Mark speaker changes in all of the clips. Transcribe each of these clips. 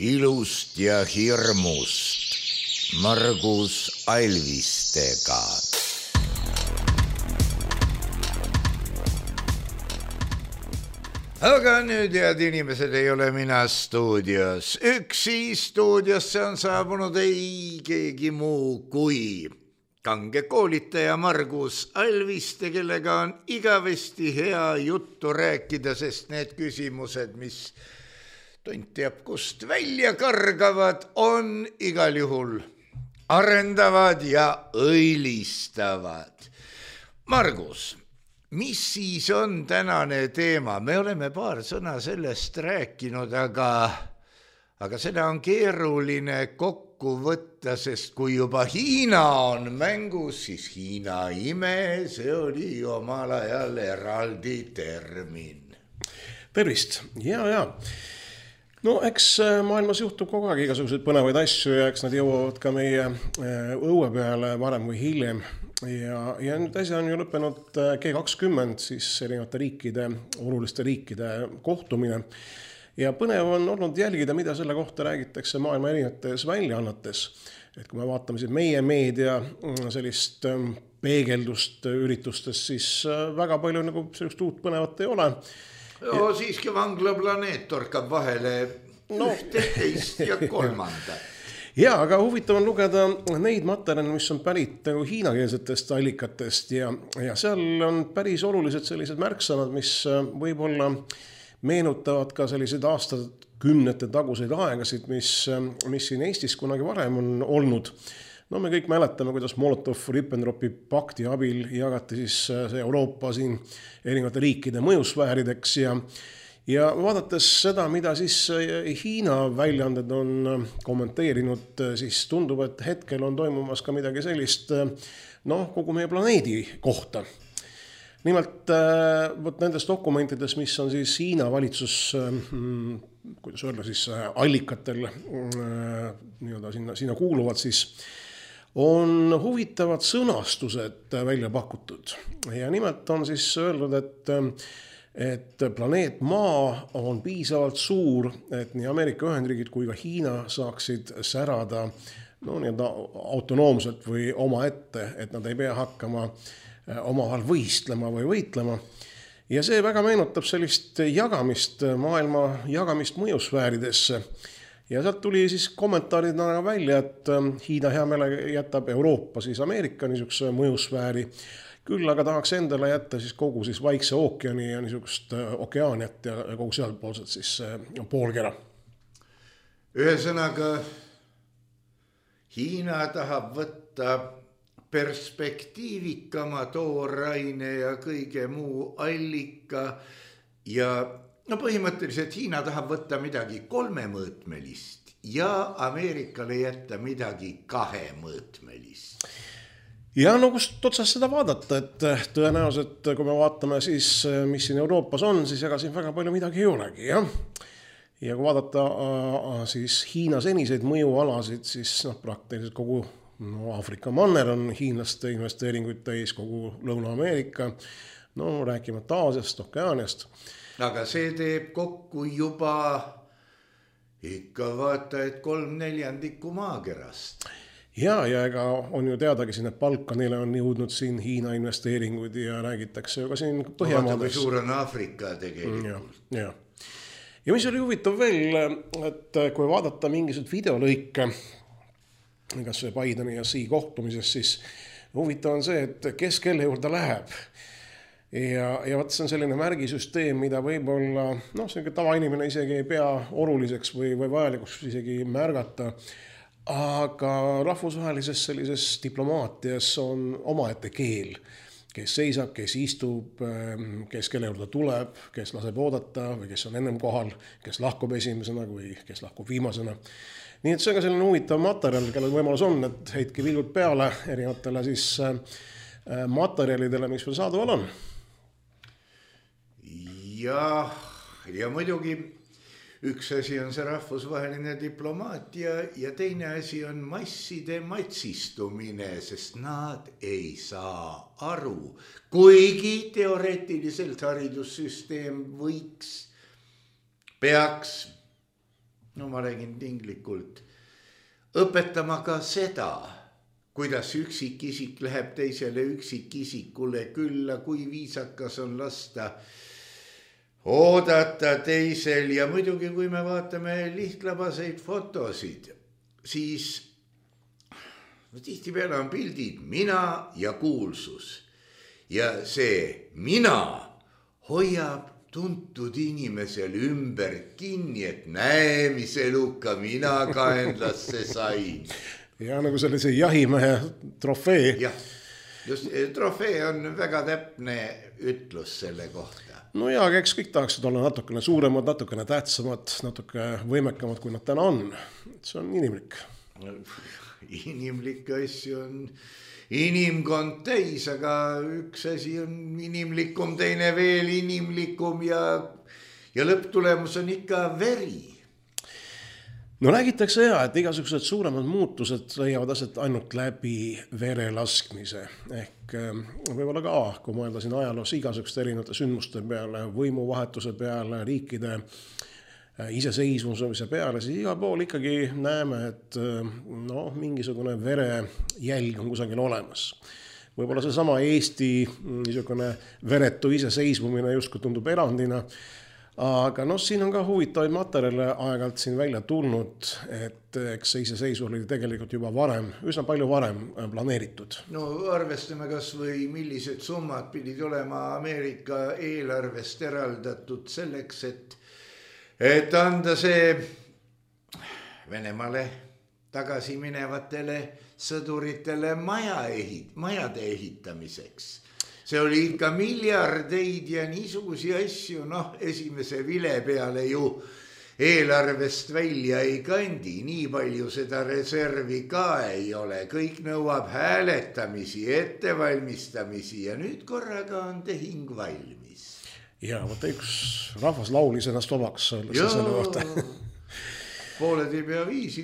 Speaker 1: ilust ja hirmust Margus Alvistega. Aga nüüd, head inimesed, ei ole mina stuudios. Üksi stuudiosse on saabunud ei keegi muu kui kange koolitaja Margus Alviste, kellega on igavesti hea juttu rääkida, sest need küsimused, mis tont teab kust välja kargavad, on igal juhul arendavad ja õilistavad. Margus, mis siis on tänane teema? Me oleme paar sõna sellest rääkinud, aga seda on keeruline kokku võtta, sest kui juba Hiina on mängus, siis Hiina ime, see oli omal ajal eraldi termin.
Speaker 2: Tervist, ja. No eks maailmas juhtub kogu aeg igasuguseid põnevaid asju ja eks nad jõuavad ka meie õue peale varem või hiljem. Ja nüüd asja on ju lõppenud G20, siis erinevate riikide, oluliste riikide kohtumine. Ja põnev on olnud jälgida, mida selle kohta räägitakse maailma erinevates väljaannetes. Et kui me vaatame siis meie meedia sellist peegeldust üritustes, siis väga palju nagu sellist uut põnevat ei ole.
Speaker 1: Joo, siiski vanglaplaneet torkab vahele ühte, teist ja kolmandat.
Speaker 2: Ja, aga huvitav on lugeda neid materjale, mis on pärit hiinakeelsetest allikatest ja seal on päris olulised sellised märksõnad, mis võib-olla meenutavad ka sellised aastakümnete taguseid aegasid, mis siin Eestis kunagi varem on olnud. No me kõik mäletame, kuidas Molotov-Ribbentropi pakti abil jagati siis see Euroopa siin erinevate riikide mõjusfäärideks ja vaadates seda, mida siis Hiina väljaanded on kommenteerinud, siis tundub, et hetkel on toimumas ka midagi sellist kogu meie planeedi kohta. Nimelt nendes dokumentides, mis on siis Hiina valitsus, kuidas öelda siis allikatel sinna kuuluvad, siis on huvitavad sõnastused välja pakutud. Ja nimelt on siis öeldud, et planeet Maa on piisavalt suur, et nii Ameerika Ühendriigid kui ka Hiina saaksid särada autonoomselt või omaette, et nad ei pea hakkama omavahel võistlema või võitlema. Ja see väga meenutab sellist jagamist, maailma jagamist mõjusfääridesse. Ja sealt tuli siis kommentaaridena välja, et Hiina hea meelega jätab Euroopa siis Ameerika niisuguse mõjusfääri. Küll aga tahaks endale jätta siis kogu siis Vaikse ookeani ja niisugust okeaaniat ja kogu sealpoolset siis poolkera.
Speaker 1: Ühesõnaga, Hiina tahab võtta perspektiivikama tooraine ja kõige muu allika ja põhimõtteliselt Hiina tahab võtta midagi kolmemõõtmelist ja Ameerikale jätta midagi kahemõõtmelist.
Speaker 2: Ja kust otsast seda vaadata, et tõenäoliselt, kui me vaatame siis, mis siin Euroopas on, siis ega siin väga palju midagi ei olegi, jah. Ja kui vaadata siis Hiina seniseid mõjualasid, siis praktiliselt kogu Aafrika manner on hiinlaste investeeringuid täis, kogu Lõuna-Ameerika, rääkimata Aasiast, Okeaaniast.
Speaker 1: Aga see teeb kokku juba ikka vaata, et 3/4 maakerast.
Speaker 2: Ja ega on ju teadagi siin, et Balkanile on jõudnud siin Hiina investeeringuid ja räägitakse ju ka siin Põhjamaades.
Speaker 1: Suur on Aafrika tegelikult.
Speaker 2: Ja mis oli huvitav veel, et kui vaadata mingisugused videolõike, kas see Bideni ja Xi kohtumises, siis huvitav on see, et kes kelle juurde läheb. Ja vaat see on selline märgisüsteem, mida võib-olla selline tavainimene isegi ei pea oluliseks või vajalikuks isegi märgata. Aga rahvusvahelises sellises diplomaatias on omaette keel, kes seisab, kes istub, kes kelle juurde tuleb, kes laseb oodata või kes on ennem kohal, kes lahkub esimesena või kes lahkub viimasena. Nii et see on ka selline huvitav materjal, kellel võimalus on, et heitke vilgud peale erinevatele siis materjalidele, mis veel saadaval on.
Speaker 1: Ja muidugi üks asi on see rahvusvaheline diplomaatia ja teine asi on masside matsistumine, sest nad ei saa aru. Kuigi teoreetiliselt haridussüsteem peaks no ma räägin tinglikult, õpetama ka seda, kuidas üksikisik läheb teisele üksikisikule külla, kui viisakas on lasta oodata teisel ja muidugi, kui me vaatame lihtlabaseid fotosid, siis tihtipeale on pildid mina ja kuulsus ja see mina hoiab tuntud inimesel ümber kinni, et näe, mis eluka mina ka endasse sain.
Speaker 2: Ja nagu sellise jahimehe trofee.
Speaker 1: Jah, just trofee on väga täpne ütlus selle kohta.
Speaker 2: No ja eks kõik tahaksid olla natukene suuremad, natukene tähtsamad, natuke võimekamad, kui nad täna on. See on inimlik.
Speaker 1: Inimlik asju on inimkond täis, aga üks asi on inimlikum, teine veel inimlikum ja lõpptulemus on ikka veri.
Speaker 2: No räägitakse et igasugused suuremad muutused leiavad aset ainult läbi vere laskmise. Ehk võib-olla ka, kui mõelda siin ajaloos igasuguste erinevate sündmuste peale, võimuvahetuse peale, riikide iseseisvumise peale, siis igal pool ikkagi näeme, et mingisugune verejälg on kusagil olemas. Võib-olla see sama Eesti niisugune veretu iseseisvumine justkui tundub erandina, aga siin on ka huvitavaid materjale aeg-ajalt siin välja tulnud, et eks see iseseisvus oli tegelikult juba varem, üsna palju varem planeeritud.
Speaker 1: No arvestame kas või millised summad pidid olema Ameerika eelarvest eraldatud selleks, et anda see Venemaale tagasi minevatele sõduritele majade ehitamiseks. See oli ikka miljardeid ja niisugusi asju, esimese vile peale ju eelarvest välja ei kandi, nii palju seda reservi ka ei ole, kõik nõuab hääletamisi, ettevalmistamisi ja nüüd korraga on tehing valmis.
Speaker 2: Ja, võtta üks rahvas laulis ennast vabaks selle kohta.
Speaker 1: Pooled ei pea viisi.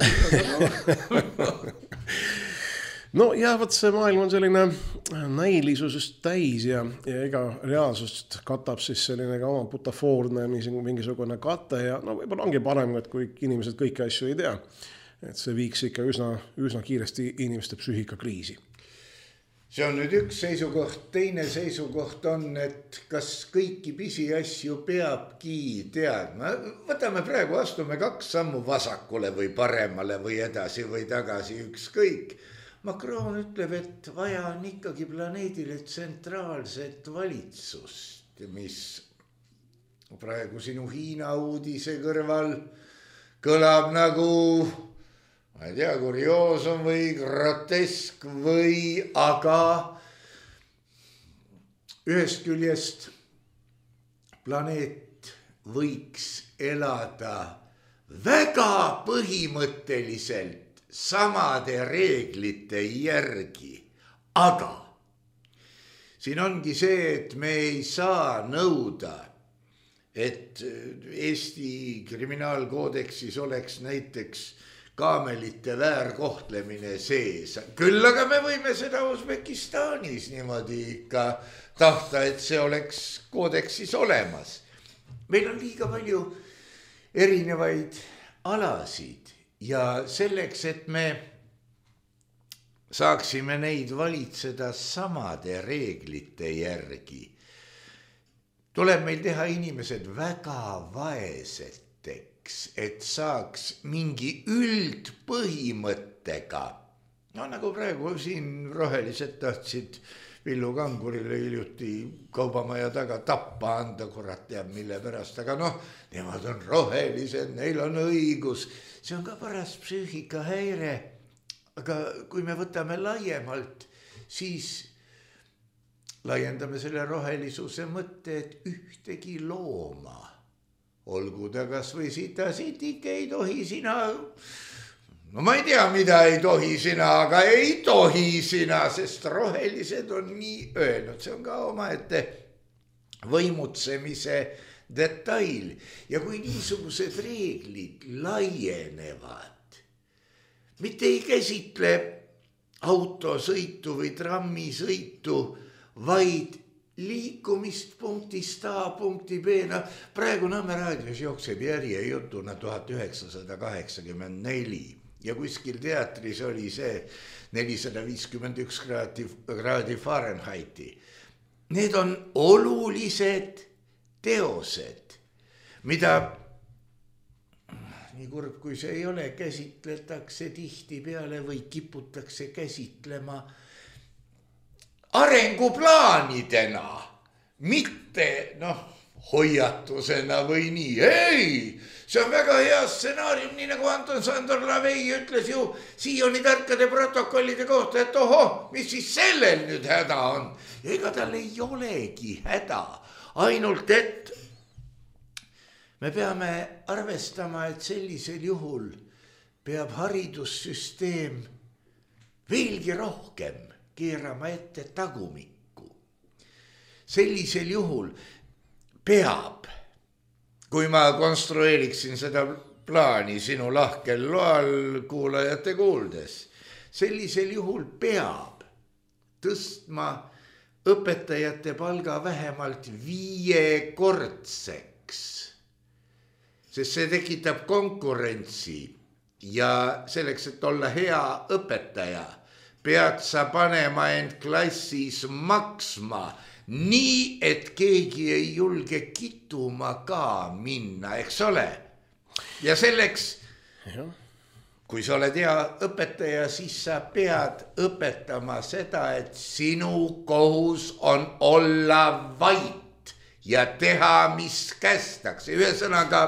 Speaker 2: No ja võt see maailm on selline näilisusest täis ja ega reaalsust katab siis selline ka oma butafoorne mingisugune kate ja võib-olla ongi parem, et kui inimesed kõiki asju ei tea, et see viiks ikka üsna kiiresti inimeste psüühikakriisi.
Speaker 1: See on nüüd üks seisukoht, teine seisukoht on, et kas kõiki pisiasju peabki teadma. Võtame praegu, astume 2 sammu vasakule või paremale või edasi või tagasi, ükskõik. Macron ütleb, et vaja on ikkagi planeedile tsentraalset valitsust, mis praegu sinu Hiina uudise kõrval kõlab nagu, ma ei tea, kurioosum või grotesk või, aga ühest küljest planeet võiks elada väga põhimõtteliselt samade reeglite järgi, aga siin ongi see, et me ei saa nõuda, et Eesti kriminaalkoodeksis oleks näiteks kaamelite väärkohtlemine sees. Küll aga me võime seda Usbekistanis niimoodi ikka tahta, et see oleks koodeksis olemas. Meil on liiga palju erinevaid alasid. Ja selleks, et me saaksime neid valitseda samade reeglite järgi, tuleb meil teha inimesed väga vaeseteks, et saaks mingi üldpõhimõttega. Nagu praegu siin rohelised tahtsid Villu Kangurile hiljuti kaubamaja taga tappa anda, kurat teab mille pärast, aga nemad on rohelised, neil on õigus. See on ka paras psüühikahäire, aga kui me võtame laiemalt, siis laiendame selle rohelisuse mõtte, et ühtegi looma, olgu ta kas või sitik ei tohi sina, ma ei tea, mida ei tohi sina, aga ei tohi sina, sest rohelised on nii öelnud, see on ka omaette võimutsemise detail ja kui niisugused reeglid laienevad, mitte ei käsitle autosõitu või trammisõitu, vaid liikumist punktist A punkti B, praegu Nõmme raadios jookseb järjejutuna 1984 ja kuskil teatris oli see 451 kraadi Fahrenheiti. Need on olulised teosed, mida, nii kurb kui see ei ole, käsitletakse tihtipeale või kiputakse käsitlema arenguplaanidena, mitte hoiatusena või nii. Ei, see on väga hea stsenaarium, nii nagu Anton Sandor Lavey ütles ju Sioni tarkade protokollide kohta, et mis siis sellel nüüd häda on. Ja ega tal ei olegi häda, ainult et me peame arvestama, et sellisel juhul peab haridussüsteem veelgi rohkem keerama ette tagumikku. Sellisel juhul peab, kui ma konstrueeriksin seda plaani sinu lahkel loal kuulajate kuuldes, sellisel juhul peab tõstma õpetajate palga vähemalt 5-kordseks, sest see tekitab konkurentsi ja selleks, et olla hea õpetaja, pead sa panema end klassis maksma nii, et keegi ei julge kituma ka minna, eks ole. Ja selleks, kui sa oled hea õpetaja, siis sa pead õpetama seda, et sinu kohus on olla vait ja teha, mis kästakse. Ühesõnaga,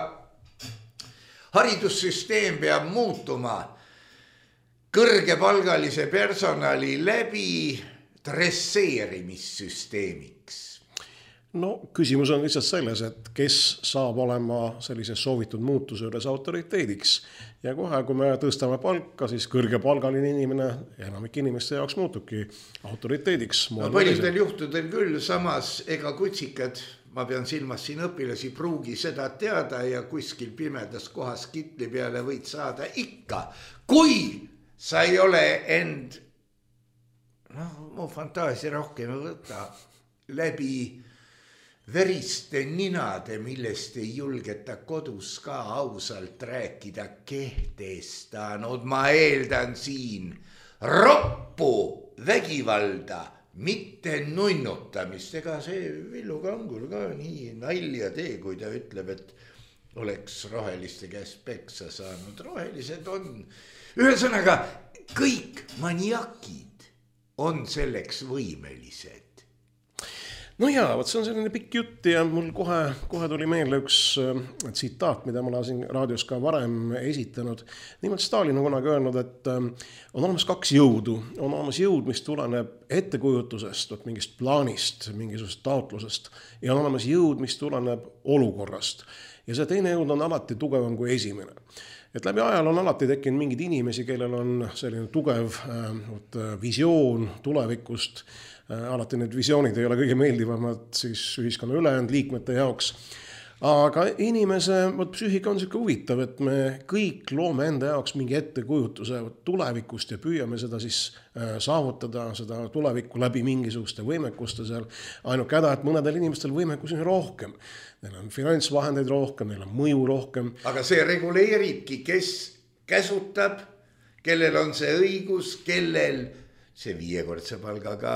Speaker 1: haridussüsteem peab muutuma kõrgepalgalise personali läbi dresseerimissüsteemiks.
Speaker 2: No küsimus on lihtsalt selles, et kes saab olema sellise soovitud muutuse üles autoriteediks. Ja kohe, kui me tõstame palka, siis kõrgepalgaline inimene enamik inimeste jaoks muutubki autoriteediks.
Speaker 1: Paljudel juhtudel küll, samas ega kutsikad, ma pean silmas siin õpilasi, pruugi seda teada ja kuskil pimedas kohas kitli peale võid saada ikka. Kui sa ei ole end, mu fantaasia rohkem võtta, läbi veriste ninade, millest ei julgeta kodus ka ausalt rääkida, kehtestanud, ma eeldan siin, roppu vägivalda, mitte nunnutamist. Ega see Villu Kangul ka nii nalja tee, kui ta ütleb, et oleks roheliste käest peksa saanud. Rohelised on, ühesõnaga, kõik maniakid on selleks võimelised.
Speaker 2: No jaa, see on selline pikk jutt ja mul kohe tuli meelde üks tsitaat, mida ma olen siin raadios ka varem esitanud. Nimelt Stalin on kunagi öelnud, et on olemas 2 jõudu. On olemas jõud, mis tuleneb ettekujutusest, mingist plaanist, mingisugusest taotlusest ja on olemas jõud, mis tuleneb olukorrast. Ja see teine jõud on alati tugevam kui esimene. Et läbi ajal on alati tekkinud mingid inimesi, kellel on selline tugev visioon tulevikust. Alati need visioonid ei ole kõige meeldivamad siis ühiskonna ülejäänud liikmete jaoks. Aga inimese psüühika on selline huvitav, et me kõik loome enda jaoks mingi ettekujutuse tulevikust ja püüame seda siis saavutada, seda tulevikku läbi mingisuguste võimekuste seal. Ainuke häda, et mõnedel inimestel võimekusi on rohkem. Neil on finantsvahendeid rohkem, neil on mõju rohkem.
Speaker 1: Aga see reguleeribki, kes käsutab, kellel on see õigus, kellel see 5-kordse palgaga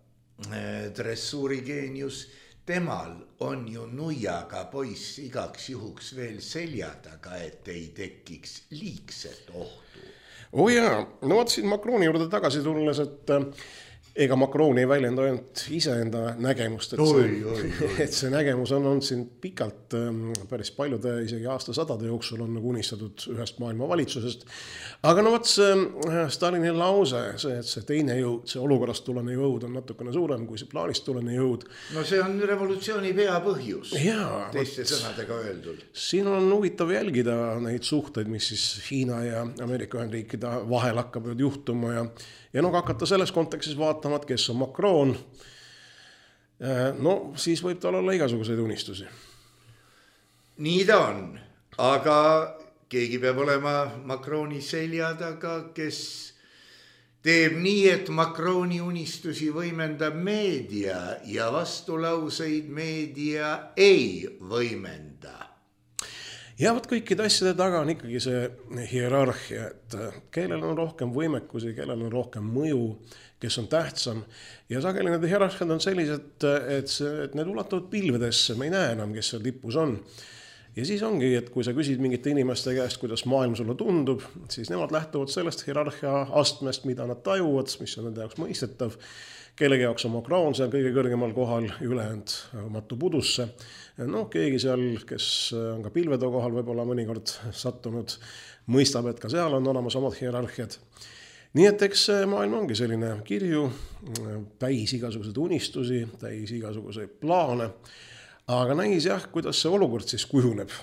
Speaker 1: dressuurigeenius, temal on ju nuiaga poiss igaks juhuks veel selja taga, et ei tekiks liigset ohtu.
Speaker 2: Jaa, no vaatasin Macroni juurde tagasi tulles, et ega Macron ei väljenda ainult iseenda nägemust, et see nägemus on olnud siin pikalt päris paljude, isegi aastasadade jooksul on nagu unistatud ühest maailma valitsusest. Aga no vaat see Stalini lause, et see teine jõud, see olukorrast tulene jõud on natukene suurem kui see plaanist tulene jõud.
Speaker 1: No see on revolutsiooni peapõhjus, teiste sõnadega öeldud.
Speaker 2: Siin on huvitav jälgida neid suhteid, mis siis Hiina ja Ameerika Ühendriikide vahel hakkavad juhtuma ja no hakata selles kontekstis vaatama, et kes on Macron, no siis võib tal olla igasuguseid unistusi.
Speaker 1: Nii ta on, aga keegi peab olema Macroni selja taga, kes teeb nii, et Macroni unistusi võimendab meedia ja vastulauseid meedia ei võimenda.
Speaker 2: Ja võt kõikide asjade taga on ikkagi see hierarhia, et kellel on rohkem võimekusi, kellel on rohkem mõju, kes on tähtsam. Ja sageli need hierarhiad on sellised, et need ulatuvad pilvedesse, me ei näe enam, kes seal tipus on. Ja siis ongi, et kui sa küsid mingite inimeste käest, kuidas maailm sulle tundub, siis nemad lähtuvad sellest hierarhia astmest, mida nad tajuvad, mis on nende jaoks mõistetav. Kellegi jaoks on Macron seal kõige kõrgemal kohal, ülejäänud matu pudusse. No keegi seal, kes on ka pilvedo kohal võib-olla mõnikord sattunud, mõistab, et ka seal on olemas omad hierarhiad. Nii et eks maailm ongi selline kirju, täis igasuguseid unistusi, täis igasuguseid plaane. Aga näis jah, kuidas see olukord siis kujuneb?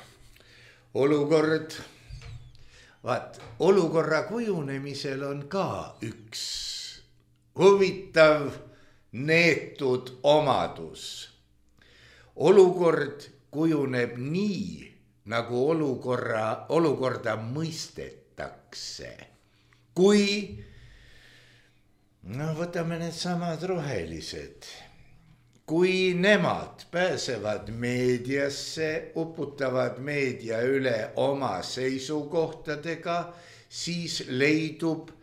Speaker 1: Olukorra kujunemisel on ka üks huvitav neetud omadus. Olukord kujuneb nii, nagu olukorda mõistetakse. Kui, võtame need samad rohelised, kui nemad pääsevad meediasse, uputavad meedia üle oma seisukohtadega, siis leidub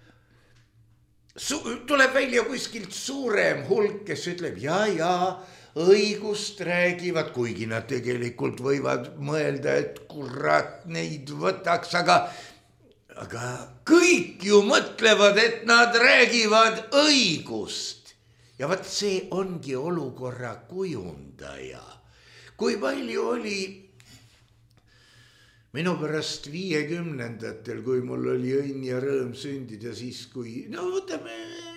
Speaker 1: tuleb välja kuskilt suurem hulk, kes ütleb ja, õigust räägivad, kuigi nad tegelikult võivad mõelda, et kurat neid võtaks, aga kõik ju mõtlevad, et nad räägivad õigust. Ja võt see ongi olukorra kujundaja. Kui palju oli minu pärast 50-ndatel, kui mul oli õnn ja rõõm sündida, siis kui, võtame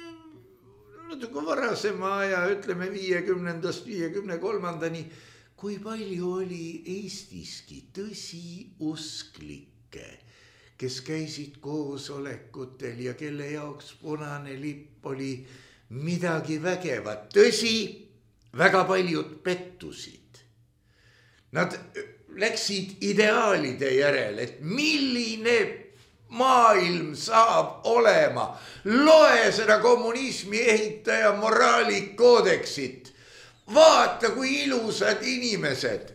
Speaker 1: natuke varasema aja, ütleme 50-ndast 53-ndani, kui palju oli Eestiski tõsiusklikke, kes käisid koosolekutel ja kelle jaoks punane lipp oli midagi vägevat. Tõsi, väga paljud pettusid. Nad läksid ideaalide järel, et milline maailm saab olema. Loe seda kommunismi ehitaja moraalikoodeksit. Vaata, kui ilusad inimesed.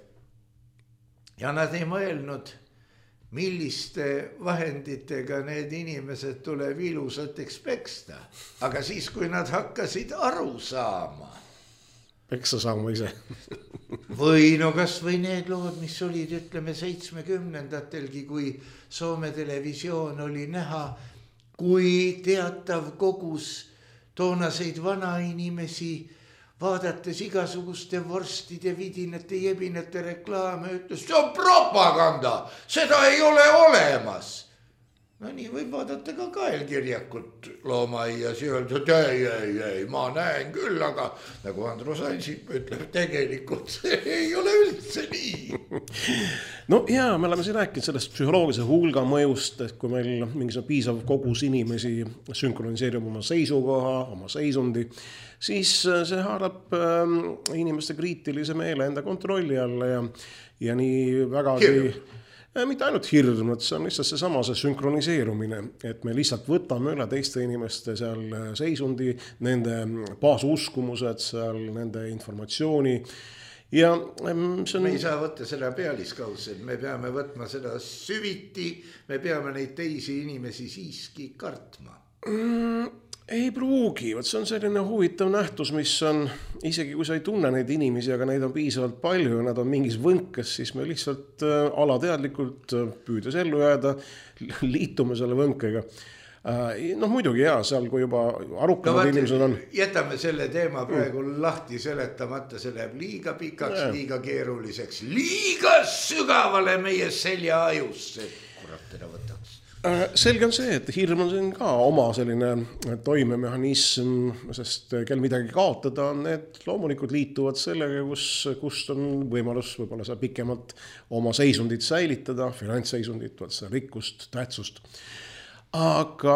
Speaker 1: Ja nad ei mõelnud, milliste vahenditega need inimesed tuleb ilusateks peksta. Aga siis, kui nad hakkasid aru saama.
Speaker 2: Peksa saama ise.
Speaker 1: Või kas või need lood, mis olid, ütleme 70-ndatelgi, kui Soome televisioon oli näha, kui teatav kogus toonaseid vanainimesi, vaadates igasuguste vorstide, vidinate, jebinate reklaame, ütles, see on propaganda, seda ei ole olemas. No nii võib vaadata ka kaelkirjakut loomaaias ja öelda, et ei, ma näen küll, aga nagu Andrus Ansip ütleb, tegelikult see ei ole üldse nii.
Speaker 2: No jaa, me oleme siin rääkinud sellest psühholoogilise hulga mõjust, et kui meil mingisugune piisav kogus inimesi sünkroniseerib oma seisukoha, oma seisundi, siis see haarab inimeste kriitilise meele enda kontrolli alla ja nii vägagi... Mitte ainult hirm, et see on lihtsalt seesama see sünkroniseerumine, et me lihtsalt võtame üle teiste inimeste seal seisundi, nende baasuskumused, seal nende informatsiooni. Ja see on...
Speaker 1: Me ei saa võtta seda pealiskaudselt, me peame võtma seda süviti, me peame neid teisi inimesi siiski kartma.
Speaker 2: Ei pruugi, see on selline huvitav nähtus, mis on, isegi kui sa ei tunne neid inimesi, aga neid on piisavalt palju ja nad on mingis võnkes, siis me lihtsalt alateadlikult püüdes ellu jääda, liitume selle võnkega. Muidugi jaa, seal kui juba arukamad inimesed on.
Speaker 1: Jätame selle teema praegu lahti seletamata, see läheb liiga pikaks, liiga keeruliseks, liiga sügavale meie selja ajusse. Kurat teda võtaks.
Speaker 2: Selge on see, et hirm on siin ka oma selline toimemehhanism, sest kel midagi kaotada on, need loomulikult liituvad sellega, kust on võimalus võib-olla seal pikemalt oma seisundit säilitada, finantsseisundit, rikkust, tähtsust. Aga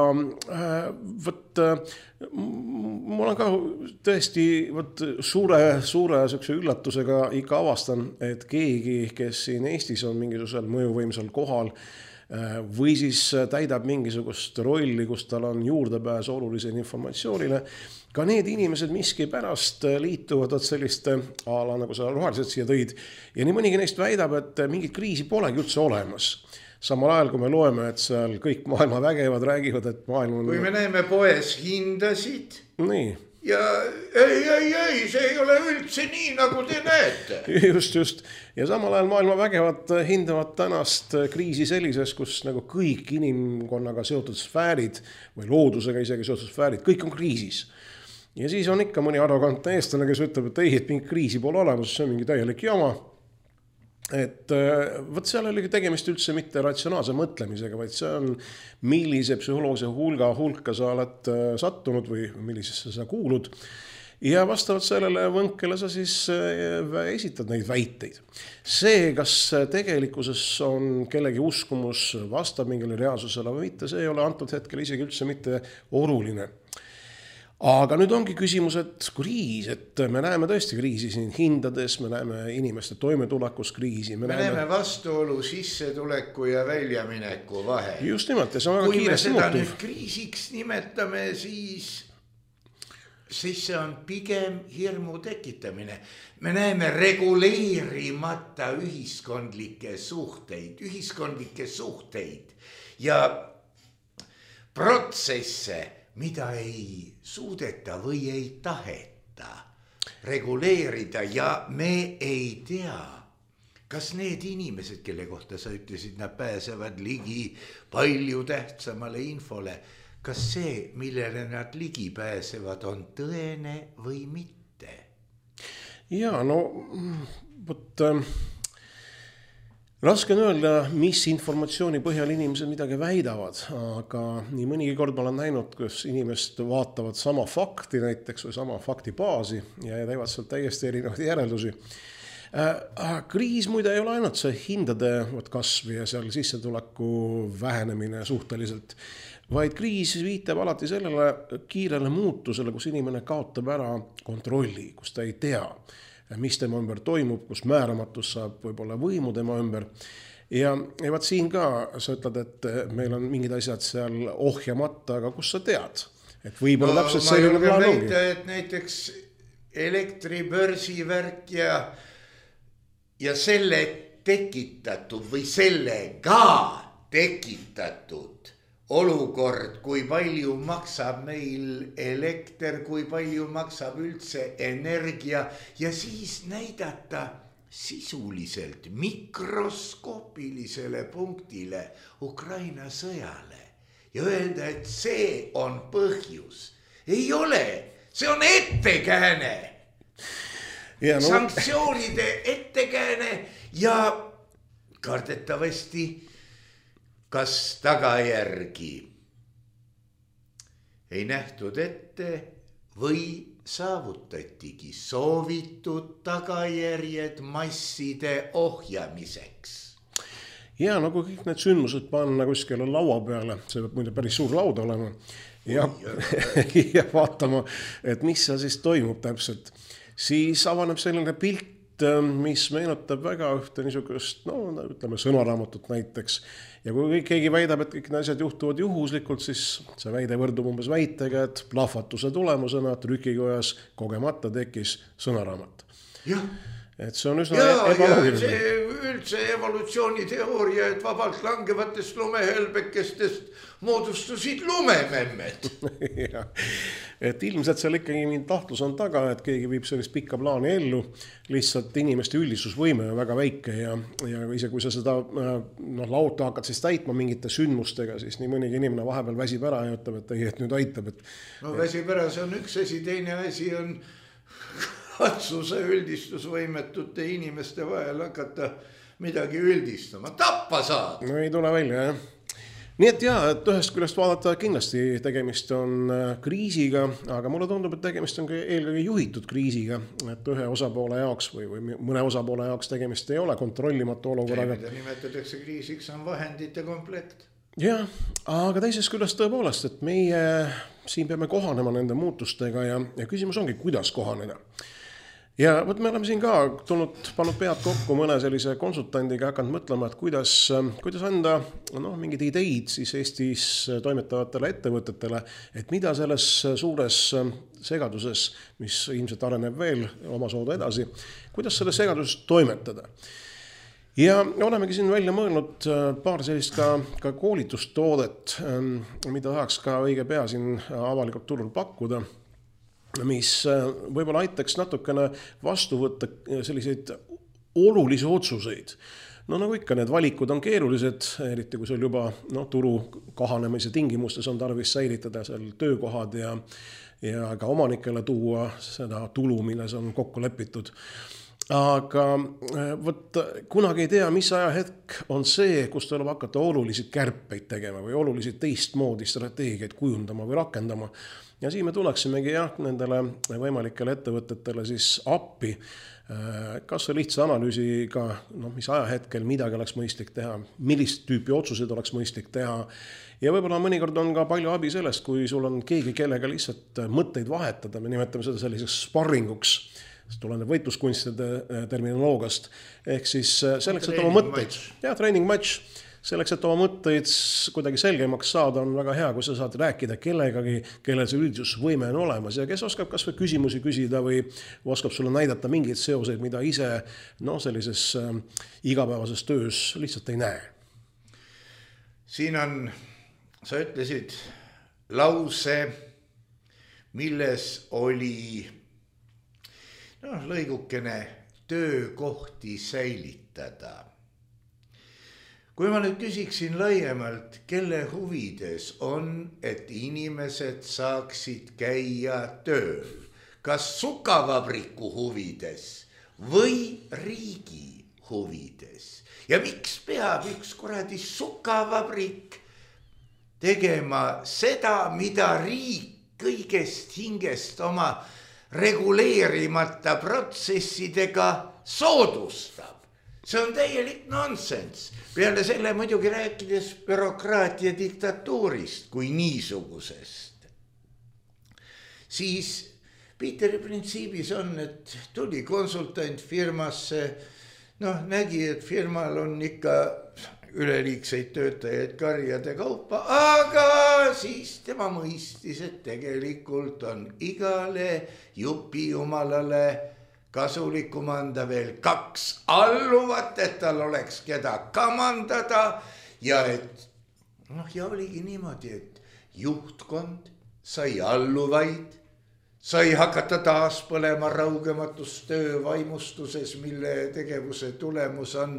Speaker 2: mul on ka tõesti suure üllatusega ikka avastan, et keegi, kes siin Eestis on mingisugusel mõjuvõimsal kohal, või siis täidab mingisugust rolli, kus tal on juurdepääs olulisele informatsioonile. Ka need inimesed miski pärast liituvad selliste ala, nagu sa rohelised siia tõid, ja nii mõnigi neist väidab, et mingit kriisi polegi üldse olemas. Samal ajal, kui me loeme, et seal kõik maailma vägevad räägivad, et maailm on...
Speaker 1: Kui me näeme poes hindasid
Speaker 2: nii.
Speaker 1: Ja ei, see ei ole üldse nii, nagu te näete.
Speaker 2: Just. Ja samal ajal maailma vägevad hindavad tänast kriisi sellises, kus nagu kõik inimkonnaga seotud sfäärid või loodusega isegi seotud sfäärid, kõik on kriisis. Ja siis on ikka mõni arrogantne eestlane, kes ütleb, et ei, et mingi kriisi pole olemas, see on mingi täielik jama. Et võt seal oligi tegemist üldse mitte ratsionaalse mõtlemisega, vaid see on, millise psühholoogse hulka sa oled sattunud või millisesse sa kuulud. Ja vastavalt sellele võnkele sa siis esitad neid väiteid. See, kas tegelikkuses on kellegi uskumus vastab mingile reaalsusele või mitte, see ei ole antud hetkel isegi üldse mitte oluline. Aga nüüd ongi küsimus, et kriis, et me näeme tõesti kriisi siin hindades, me näeme inimeste toimetulekus kriisi.
Speaker 1: Me näeme vastuolu sissetuleku ja väljamineku vahel.
Speaker 2: Just nimelt, ja see on väga kiiresti
Speaker 1: muutuv. Kui me seda nüüd kriisiks nimetame, siis see on pigem hirmu tekitamine. Me näeme reguleerimata ühiskondlikke suhteid ja protsesse, mida ei suudeta või ei taheta reguleerida ja me ei tea, kas need inimesed, kelle kohta sa ütlesid, nad pääsevad ligi palju tähtsamale infole, kas see, millele nad ligi pääsevad, on tõene või mitte? Ja
Speaker 2: no, raske on öelda, mis informatsiooni põhjal inimesed midagi väidavad, aga nii mõnigi kord ma olen näinud, kus inimest vaatavad sama fakti näiteks või sama faktibaasi ja teevad sealt täiesti erinevaid järeldusi. Kriis muide ei ole ainult see hindade kasv ja seal sissetuleku vähenemine suhteliselt, vaid kriis viitab alati sellele kiirele muutusele, kus inimene kaotab ära kontrolli, kus ta ei tea, mis tema ümber toimub, kus määramatus saab võib-olla võimu tema ümber. Ja vaat siin ka sa ütled, et meil on mingid asjad seal ohjamata, aga kus sa tead? Et võib-olla täpselt selline plaan ongi.
Speaker 1: Et näiteks elektribörsi värk ja selle tekitatud või sellega tekitatud olukord, kui palju maksab meil elekter, kui palju maksab üldse energia ja siis näidata sisuliselt mikroskoopilisele punktile Ukraina sõjale ja öelda, et see on põhjus. Ei ole, see on ettekääne. Sanktsioonide ettekääne ja kardetavasti kas tagajärgi ei nähtud ette või saavutatigi soovitud tagajärjed masside ohjamiseks.
Speaker 2: Ja nagu kõik need sündmused panna kuskile laua peale, see peab muide päris suur laud olema ja vaatama, et mis seal siis toimub täpselt, siis avaneb selline pilt, mis meenutab väga ühte niisugust, ütleme sõnaraamatut näiteks. Ja kui keegi väidab, et kõik asjad juhtuvad juhuslikult, siis see väide võrdub umbes väitega, et plahvatuse tulemusena trükikojas kogemata tekkis sõnaraamat.
Speaker 1: Jah.
Speaker 2: Et see on üsna ebaloogiline.
Speaker 1: See üldse evolutsiooniteooria, et vabalt langevatest lumehelbekestest moodustusid lumememmed.
Speaker 2: Et ilmselt seal ikkagi mingi tahtlus on taga, et keegi viib sellist pikka plaani ellu, lihtsalt inimeste üldistusvõime on väga väike ja ise kui sa seda lauta hakkad siis täitma mingite sündmustega, siis nii mõnigi inimene vahepeal väsib ära ja ütleb, et ei, et nüüd aitab.
Speaker 1: No väsib ära, see on üks asi, teine asi on katsuse üldistusvõimetute inimeste vahel hakata midagi üldistama. Tappa saad!
Speaker 2: No ei tule välja, jah. Nii et et ühest küljest vaadata kindlasti tegemist on kriisiga, aga mulle tundub, et tegemist on eelkõige juhitud kriisiga, et ühe osapoole jaoks või mõne osapoole jaoks tegemist ei ole kontrollimatu olukorraga.
Speaker 1: Mida nimetatakse kriisiks on vahendite komplekt.
Speaker 2: Jah, aga teisest küljest tõepoolest, et meie siin peame kohanema nende muutustega ja küsimus ongi, kuidas kohaneda. ja võt me oleme siin ka pannud pead kokku mõne sellise konsultandiga, hakanud mõtlema, et kuidas anda mingid ideid siis Eestis toimetavatele ettevõtetele, et mida selles suures segaduses, mis ilmselt areneb veel oma soodu edasi, kuidas selles segaduses toimetada. Ja olemegi siin välja mõelnud paar sellist ka koolitustoodet, mida tahaks ka õige pea siin avalikult turul pakkuda, mis võib-olla aitaks natukene vastu võtta selliseid olulisi otsuseid. Nagu ikka, need valikud on keerulised, eriti kui sul juba turu kahanemise tingimustes on tarvis säilitada seal töökohad ja ka omanikele tuua seda tulu, milles on kokku lepitud. Aga kunagi ei tea, mis ajahetk on see, kus tuleb hakata olulisi kärpeid tegema või olulisi teistmoodi strateegiaid kujundama või rakendama. Ja siin me tuleksimegi nendele võimalikele ettevõtetele siis appi, kas see lihtsa analüüsiga, mis ajahetkel midagi oleks mõistlik teha, millist tüüpi otsuseid oleks mõistlik teha. Ja võib-olla mõnikord on ka palju abi sellest, kui sul on keegi, kellega lihtsalt mõtteid vahetada, me nimetame seda selliseks sparringuks, tuleneb võitluskunstide terminoloogast, ehk siis selleks, et oma mõtteid, training match, selleks, et oma mõtteid kuidagi selgemaks saada, on väga hea, kui sa saad rääkida kellegagi, kellel see üldsusvõime on olemas ja kes oskab kas või küsimusi küsida või oskab sulle näidata mingeid seoseid, mida ise sellises igapäevases töös lihtsalt ei näe.
Speaker 1: Siin on, sa ütlesid, lause, milles oli lõigukene töökohti säilitada. Kui ma nüüd küsiksin laiemalt, kelle huvides on, et inimesed saaksid käia tööl, kas sukavabriku huvides või riigi huvides? Ja miks peab üks kuradi sukavabrik tegema seda, mida riik kõigest hingest oma reguleerimata protsessidega soodustab? See on täielik nonsense. Peale selle muidugi rääkides bürokraatia diktatuurist kui niisugusest. Siis Peteri printsiibis on, et tuli konsultant firmasse, nägi, et firmal on ikka üleliigseid töötajaid karjade kaupa, aga siis tema mõistis, et tegelikult on igale jupi jumalale kasulikum anda veel 2 alluvat, et tal oleks keda kamandada ja ja oligi niimoodi, et juhtkond sai alluvaid, sai hakata taas põlema raugematus töövaimustuses, mille tegevuse tulemus on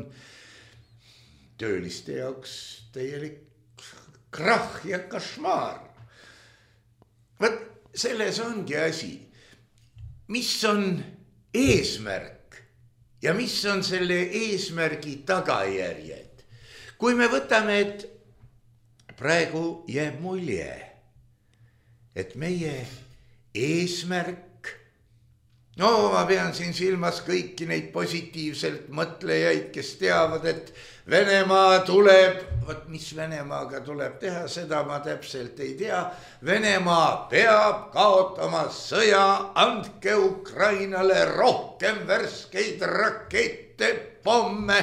Speaker 1: tööliste jaoks täielik krahh ja kašmaar. Selles ongi asi, mis on eesmärk ja mis on selle eesmärgi tagajärjed. Kui me võtame, et praegu jääb mulje, et meie eesmärk, ma pean siin silmas kõiki neid positiivselt mõtlejaid, kes teavad, et Venemaa tuleb, mis Venemaaga tuleb teha, seda ma täpselt ei tea. Venemaa peab kaotama sõja, andke Ukrainale rohkem värskeid rakette, pomme.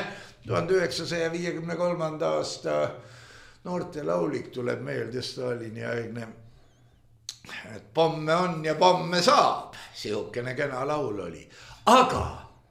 Speaker 1: 1953. aasta noortelaulik tuleb meelde Stalini aegne, et pomme on ja pomme saab. Sihukene kena laul oli. Aga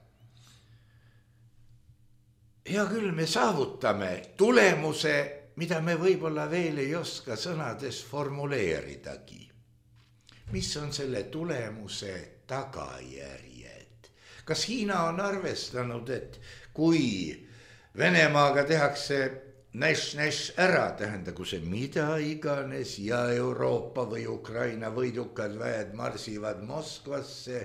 Speaker 1: hea küll, me saavutame tulemuse, mida me võib-olla veel ei oska sõnades formuleeridagi. Mis on selle tulemuse tagajärjed? Kas Hiina on arvestanud, et kui Venemaaga tehakse näš ära, tähendagu see mida iganes ja Euroopa või Ukraina võidukad väed marsivad Moskvasse,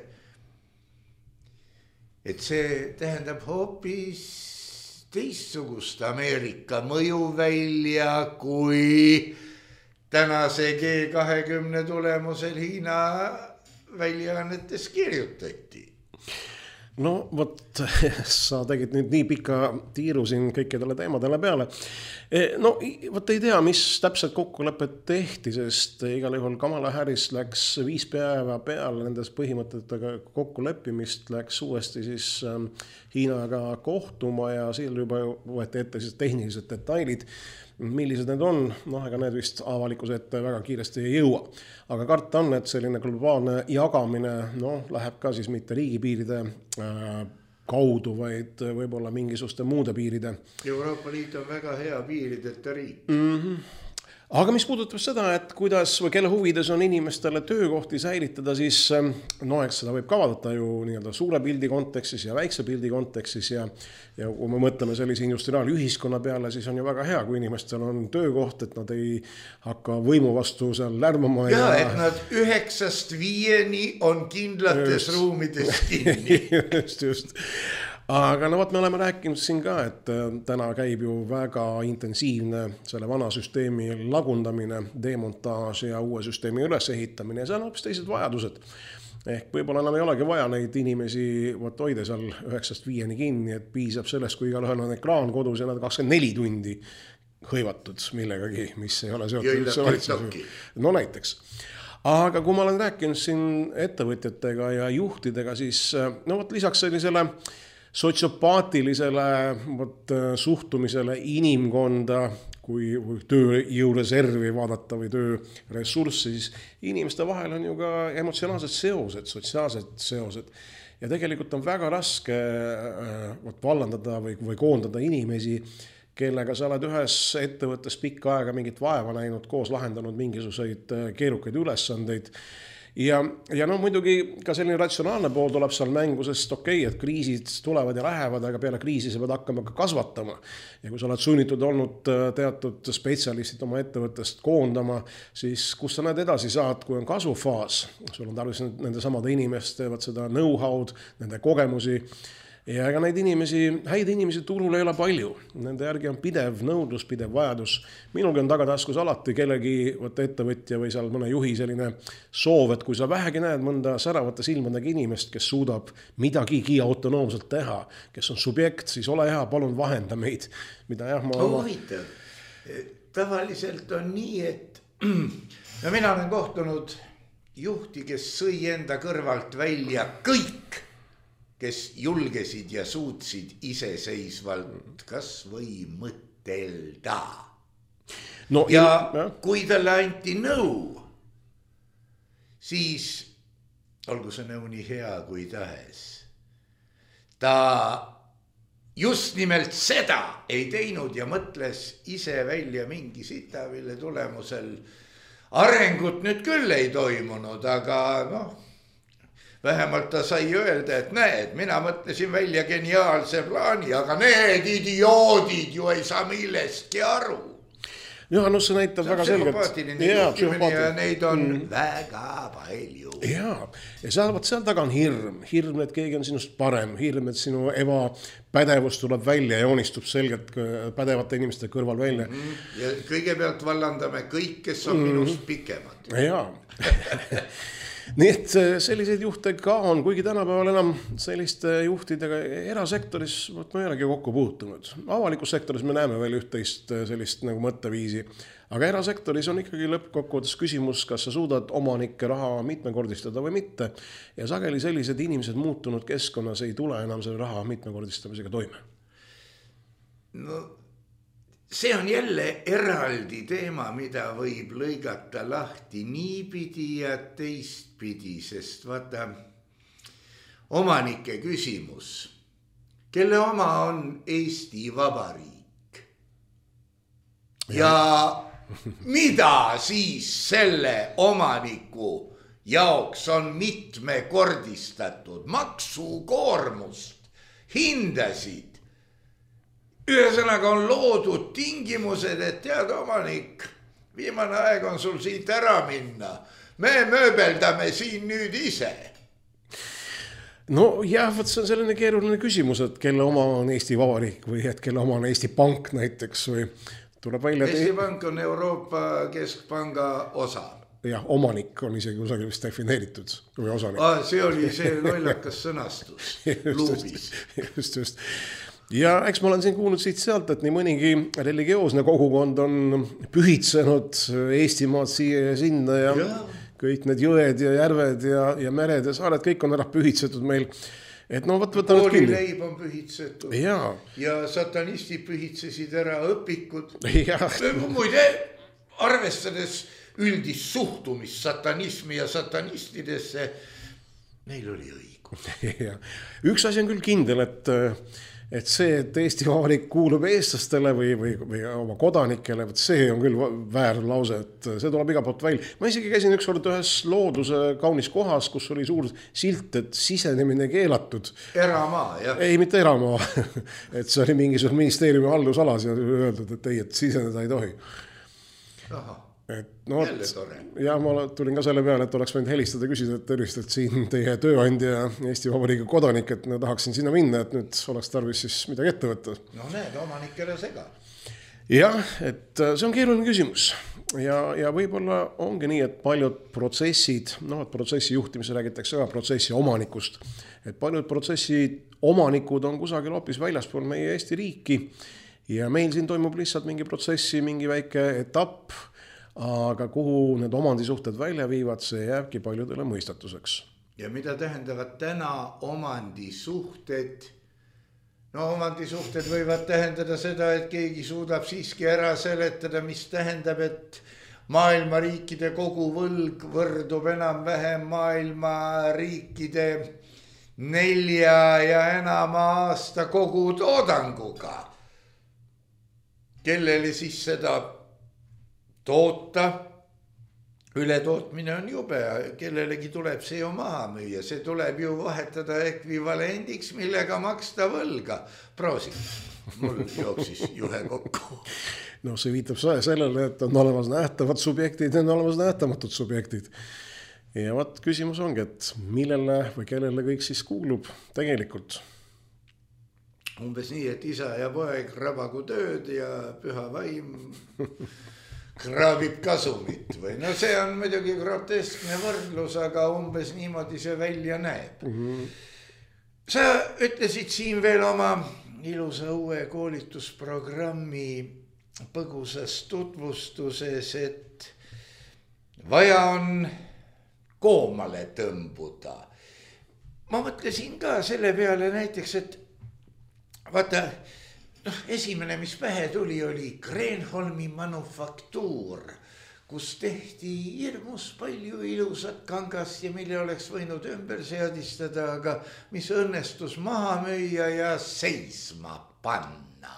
Speaker 1: et see tähendab hoopis teistsugust Ameerika mõjuvälja, kui tänase G20 tulemusel Hiina väljaannetes kirjutati.
Speaker 2: No vot, sa tegid nüüd nii pika tiiru siin kõikidele teemadele peale. No vot ei tea, mis täpselt kokkulepet tehti, sest igal juhul Kamala Harris läks 5 päeva peale nendes põhimõtetega kokkuleppimist, läks uuesti siis Hiinaga kohtuma ja seal juba võeti ette siis tehnilised detailid, millised need on, ega need vist avalikkuse ette väga kiiresti ei jõua. Aga karta on, et selline globaalne jagamine läheb ka siis mitte riigipiiride kaudu, vaid võib-olla mingisuguste muude piiride.
Speaker 1: Euroopa Liit on väga hea piirideta riik.
Speaker 2: Aga mis puudutab seda, et kuidas või kelle huvides on inimestele töökohti säilitada, siis eks seda võib kavadata ju nii-öelda suure pildi kontekstis ja väikse pildi kontekstis ja kui me mõtleme sellise industriaalühiskonna peale, siis on ju väga hea, kui inimestel on töökoht, et nad ei hakka võimu vastu seal lärmama.
Speaker 1: Ja et nad 9-5 on kindlates ruumides kinni.
Speaker 2: just. Aga me oleme rääkinud siin ka, et täna käib ju väga intensiivne selle vana süsteemi lagundamine, demontaaž ja uue süsteemi ülesehitamine ja see on hoopis teised vajadused. Ehk võib-olla enam ei olegi vaja neid inimesi hoida seal 9-5 kinni, et piisab sellest, kui igalühel on ekraan kodus ja nad 24 tundi hõivatud millegagi, mis ei ole seotud. No näiteks. Aga kui ma olen rääkinud siin ettevõtjatega ja juhtidega, siis lisaks sellisele sotsiopaatilisele suhtumisele inimkonda, kui tööjõureservi vaadata või tööressurssi, siis inimeste vahel on ju ka emotsionaalsed seosed, sotsiaalsed seosed. Ja tegelikult on väga raske vallandada või koondada inimesi, kellega sa oled ühes ettevõttes pikka aega mingit vaeva näinud, koos lahendanud mingisuguseid keerukaid ülesandeid. Ja muidugi ka selline ratsionaalne pool tuleb seal mängu, sest et kriisid tulevad ja lähevad, aga peale kriisi sa pead hakkama ka kasvatama. Ja kui sa oled sunnitud olnud teatud spetsialistid oma ettevõttest koondama, siis kus sa näed edasi saad, kui on kasvufaas. Sul on tarvis nende samade inimest, teevad seda know-how'd, nende kogemusi. Ja ega neid häid inimesi turul ei ole palju. Nende järgi on pidev nõudlus, pidev vajadus. Minulgi on tagataskus alati kellegi ettevõtja või seal mõne juhi selline soov, et kui sa vähegi näed mõnda säravate silmadega inimest, kes suudab midagigi autonoomselt teha, kes on subjekt, siis ole hea, palun vahenda meid.
Speaker 1: Huvitav. Tavaliselt on nii, et mina olen kohtunud juhti, kes sõi enda kõrvalt välja kõik, kes julgesid ja suutsid iseseisvalt kas või mõtelda. Kui talle anti nõu, siis olgu see nõu nii hea kui tahes. Ta just nimelt seda ei teinud ja mõtles ise välja mingi sita, mille tulemusel arengut nüüd küll ei toimunud, aga vähemalt ta sai öelda, et näed, mina mõtlesin välja geniaalse plaani, aga need idioodid ju ei saa millestki aru.
Speaker 2: See näitab väga selgelt.
Speaker 1: Ja neid on väga palju.
Speaker 2: Ja seal taga on hirm, et keegi on sinust parem, hirm, et sinu ebapädevus tuleb välja ja joonistub selgelt pädevate inimeste kõrval välja.
Speaker 1: Ja kõigepealt vallandame kõik, kes on minust pikemad.
Speaker 2: Jaa. Nii et selliseid juhte ka on, kuigi tänapäeval enam selliste juhtidega erasektoris ma ei olegi kokku puutunud. Avalikus sektoris me näeme veel üht-teist sellist nagu mõtteviisi, aga erasektoris on ikkagi lõppkokkuvõttes küsimus, kas sa suudad omanike raha mitmekordistada või mitte. Ja sageli sellised inimesed muutunud keskkonnas ei tule enam selle raha mitmekordistamisega toime.
Speaker 1: See on jälle eraldi teema, mida võib lõigata lahti niipidi ja teistpidi, sest vaata, omanike küsimus, kelle oma on Eesti Vabariik. Ja mida siis selle omaniku jaoks on mitmekordistatud maksukoormust, hindasid. Ühesõnaga on loodud tingimused, et tead omanik, viimane aeg on sul siit ära minna. Me mööbeldame siin nüüd ise.
Speaker 2: See on selline keeruline küsimus, et kelle oma on Eesti Vabariik või et kelle oma on Eesti Pank näiteks või tuleb välja.
Speaker 1: Eesti Pank on Euroopa Keskpanga osa.
Speaker 2: jah, omanik on isegi kusagil vist defineeritud või osanik.
Speaker 1: See oli see lollakas sõnastus luubis.
Speaker 2: Just. Ja eks ma olen siin kuulnud siit sealt, et nii mõnigi religioosne kogukond on pühitsenud Eestimaad siia ja sinna ja kõik need jõed ja järved ja mered ja saared, kõik on ära pühitsetud meil. Et no võtta nüüd kinni.
Speaker 1: Koolileib on pühitsetud ja satanistid pühitsesid ära õpikud. Muide, arvestades üldist suhtumist satanismi ja satanistidesse, neil oli õigus.
Speaker 2: Üks asi on küll kindel, et see, et Eesti Vabariik kuulub eestlastele või oma kodanikele, see on küll väär lause, et see tuleb iga poolt välja. Ma isegi käisin ükskord ühes looduse kaunis kohas, kus oli suur silt, et sisenemine keelatud.
Speaker 1: Eramaa, jah?
Speaker 2: Ei, mitte eramaa. Et see oli mingisugune ministeeriumi haldusalas ja öeldud, et ei, et siseneda ei tohi.
Speaker 1: Aha.
Speaker 2: Jälle tore. Ja ma tulin ka selle peale, et oleks võinud helistada küsida, et tervist, et siin teie tööandja Eesti Vabariigi kodanik, et ma tahaksin sinna minna, et nüüd oleks tarvis siis midagi ette võtta.
Speaker 1: No need omanikele sega.
Speaker 2: Jah, et see on keeruline küsimus ja võib-olla ongi nii, et paljud protsessid, et protsessi juhtimise räägitakse ka protsessi omanikust, et paljud protsessi omanikud on kusagil hoopis väljaspool meie Eesti riiki ja meil siin toimub lihtsalt mingi protsessi, mingi väike etapp, aga kuhu need omandisuhted välja viivad, see jääbki paljudele mõistatuseks.
Speaker 1: Ja mida tähendavad täna omandisuhted? No omandisuhted võivad tähendada seda, et keegi suudab siiski ära seletada, mis tähendab, et maailma riikide kogu võlg võrdub enam-vähem maailma riikide 4 ja enama aasta kogu toodanguga. Kellele siis seda toota, ületootmine on jube, kellelegi tuleb see ju maha müüa, see tuleb ju vahetada ekvivalendiks, millega maksta võlga. Proosi, mul jooksis juhe kokku.
Speaker 2: No see viitab sellele, et on olemas nähtavad subjektid ja on olemas nähtamatud subjektid. Ja vaat küsimus ongi, et millele või kellele kõik siis kuulub tegelikult?
Speaker 1: Umbes nii, et isa ja poeg rabagu tööd ja püha vaim kraabib kasumit või no see on muidugi groteskne võrdlus, aga umbes niimoodi see välja näeb. Sa ütlesid siin veel oma ilusa uue koolitusprogrammi põgusas tutvustuses, et vaja on koomale tõmbuda. Ma mõtlesin ka selle peale näiteks, et vaata, esimene, mis pähe tuli, oli Kreenholmi manufaktuur, kus tehti hirmus palju ilusat kangast ja mille oleks võinud ümber seadistada, aga mis õnnestus maha müüa ja seisma panna.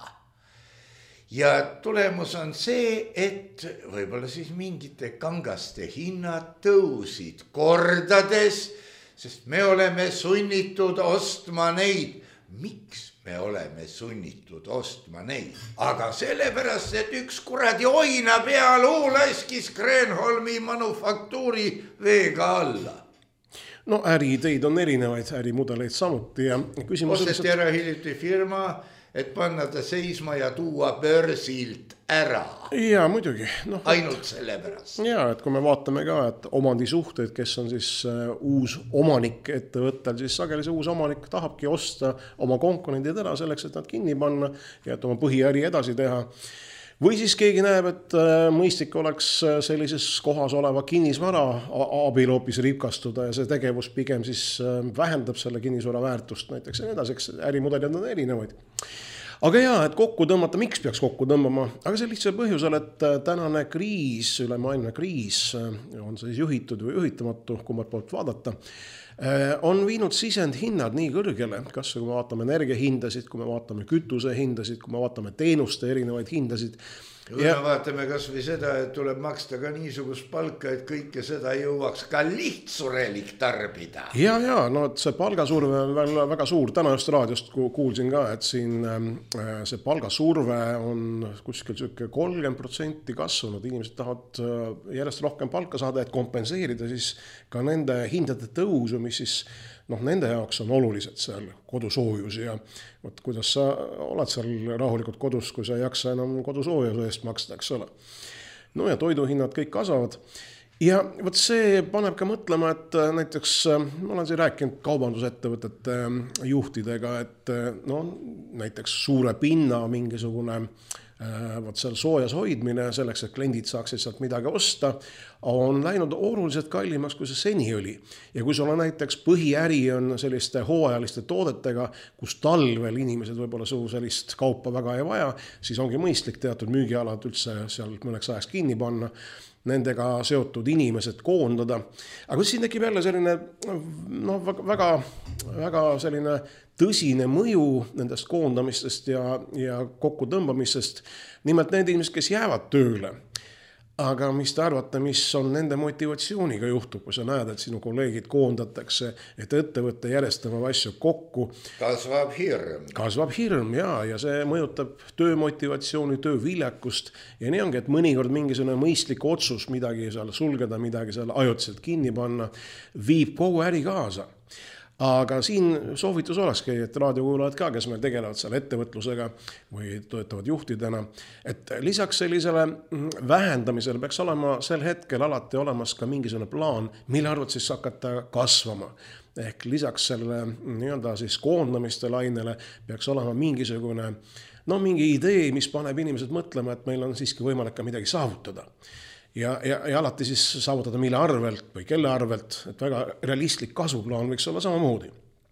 Speaker 1: Ja tulemus on see, et võib-olla siis mingite kangaste hinnad tõusid kordades, sest me oleme sunnitud ostma neid. Miks me oleme sunnitud ostma neid? Aga sellepärast, et üks kuradi oina pealuu laskis Kreenholmi manufaktuuri veega alla.
Speaker 2: No äriideid on erinevaid, ärimudeleid samuti ja küsimus...
Speaker 1: Osteti ära hiljuti firma, et panna ta seisma ja tuua börsilt ära.
Speaker 2: Ja muidugi.
Speaker 1: Ainult selle pärast.
Speaker 2: Ja, et kui me vaatame ka, et omandisuhted, kes on siis uus omanik ettevõttel, siis sageli see uus omanik tahabki osta oma konkurendid ära selleks, et nad kinni panna ja et oma põhiäri edasi teha. Või siis keegi näeb, et mõistlik oleks sellises kohas oleva kinnisvara abil hoopis rikastuda ja see tegevus pigem siis vähendab selle kinnisvara väärtust näiteks ja edaseks ärimudelid on erinevaid. Aga jaa, et kokku tõmmata, miks peaks kokku tõmbama? Aga see lihtsalt põhjusel, et tänane kriis, ülemaailmne kriis, on siis juhitud või juhitamatu, kummalt poolt vaadata, on viinud sisendhinnad nii kõrgele, kas kui me vaatame energiahindasid, kui me vaatame kütuse hindasid, kui me vaatame teenuste erinevaid hindasid.
Speaker 1: Kui me vaatame kas või seda, et tuleb maksta ka niisugust palka, et kõike seda jõuaks ka lihtsurelik tarbida.
Speaker 2: Ja, no see palgasurve on väga suur. Täna just raadiost kuulsin ka, et siin see palgasurve on kuskil 30% kasvanud. Inimesed tahavad järjest rohkem palka saada, et kompenseerida siis ka nende hindade tõusu, mis siis nende jaoks on olulised seal kodusoojus ja kuidas sa oled seal rahulikult kodus, kui sa ei jaksa enam kodusoojuse eest maksta, eks ole. No ja toiduhinnad kõik kasvavad Ja vot see paneb ka mõtlema, et näiteks ma olen siin rääkinud kaubandusettevõtete juhtidega, et no näiteks suure pinna mingisugune vot seal soojas hoidmine selleks, et kliendid saaksid sealt midagi osta, on läinud oluliselt kallimaks, kui see seni oli. Ja kui sul on näiteks põhiäri on selliste hooajaliste toodetega, kus talvel inimesed võib-olla sellist kaupa väga ei vaja, siis ongi mõistlik teatud müügialad üldse seal mõneks ajaks kinni panna, nendega seotud inimesed koondada. Aga siin tekib jälle selline väga selline tõsine mõju nendest koondamistest ja kokkutõmbamistest. Nimelt need inimesed, kes jäävad tööle. Aga mis te arvate, mis on nende motivatsiooniga juhtub, kui sa näed, et sinu kolleegid koondatakse, et ettevõtte järjest tõmbab asju kokku. Kasvab hirm ja see mõjutab töömotivatsiooni, tööviljakust ja nii ongi, et mõnikord mingisugune mõistlik otsus midagi seal sulgeda, midagi seal ajutiselt kinni panna, viib kogu äri kaasa. Aga siin soovitus olekski, et raadiokuulajad ka, kes meil tegelevad seal ettevõtlusega või töötavad juhtidena, et lisaks sellisele vähendamisele peaks olema sel hetkel alati olemas ka mingisugune plaan, mille arvalt siis hakata kasvama. Ehk lisaks selle siis koondamiste lainele peaks olema mingisugune mingi idee, mis paneb inimesed mõtlema, et meil on siiski võimalik ka midagi saavutada. Ja alati siis saavutada mille arvelt või kelle arvelt, et väga realistlik kasvuplaan võiks olla samamoodi.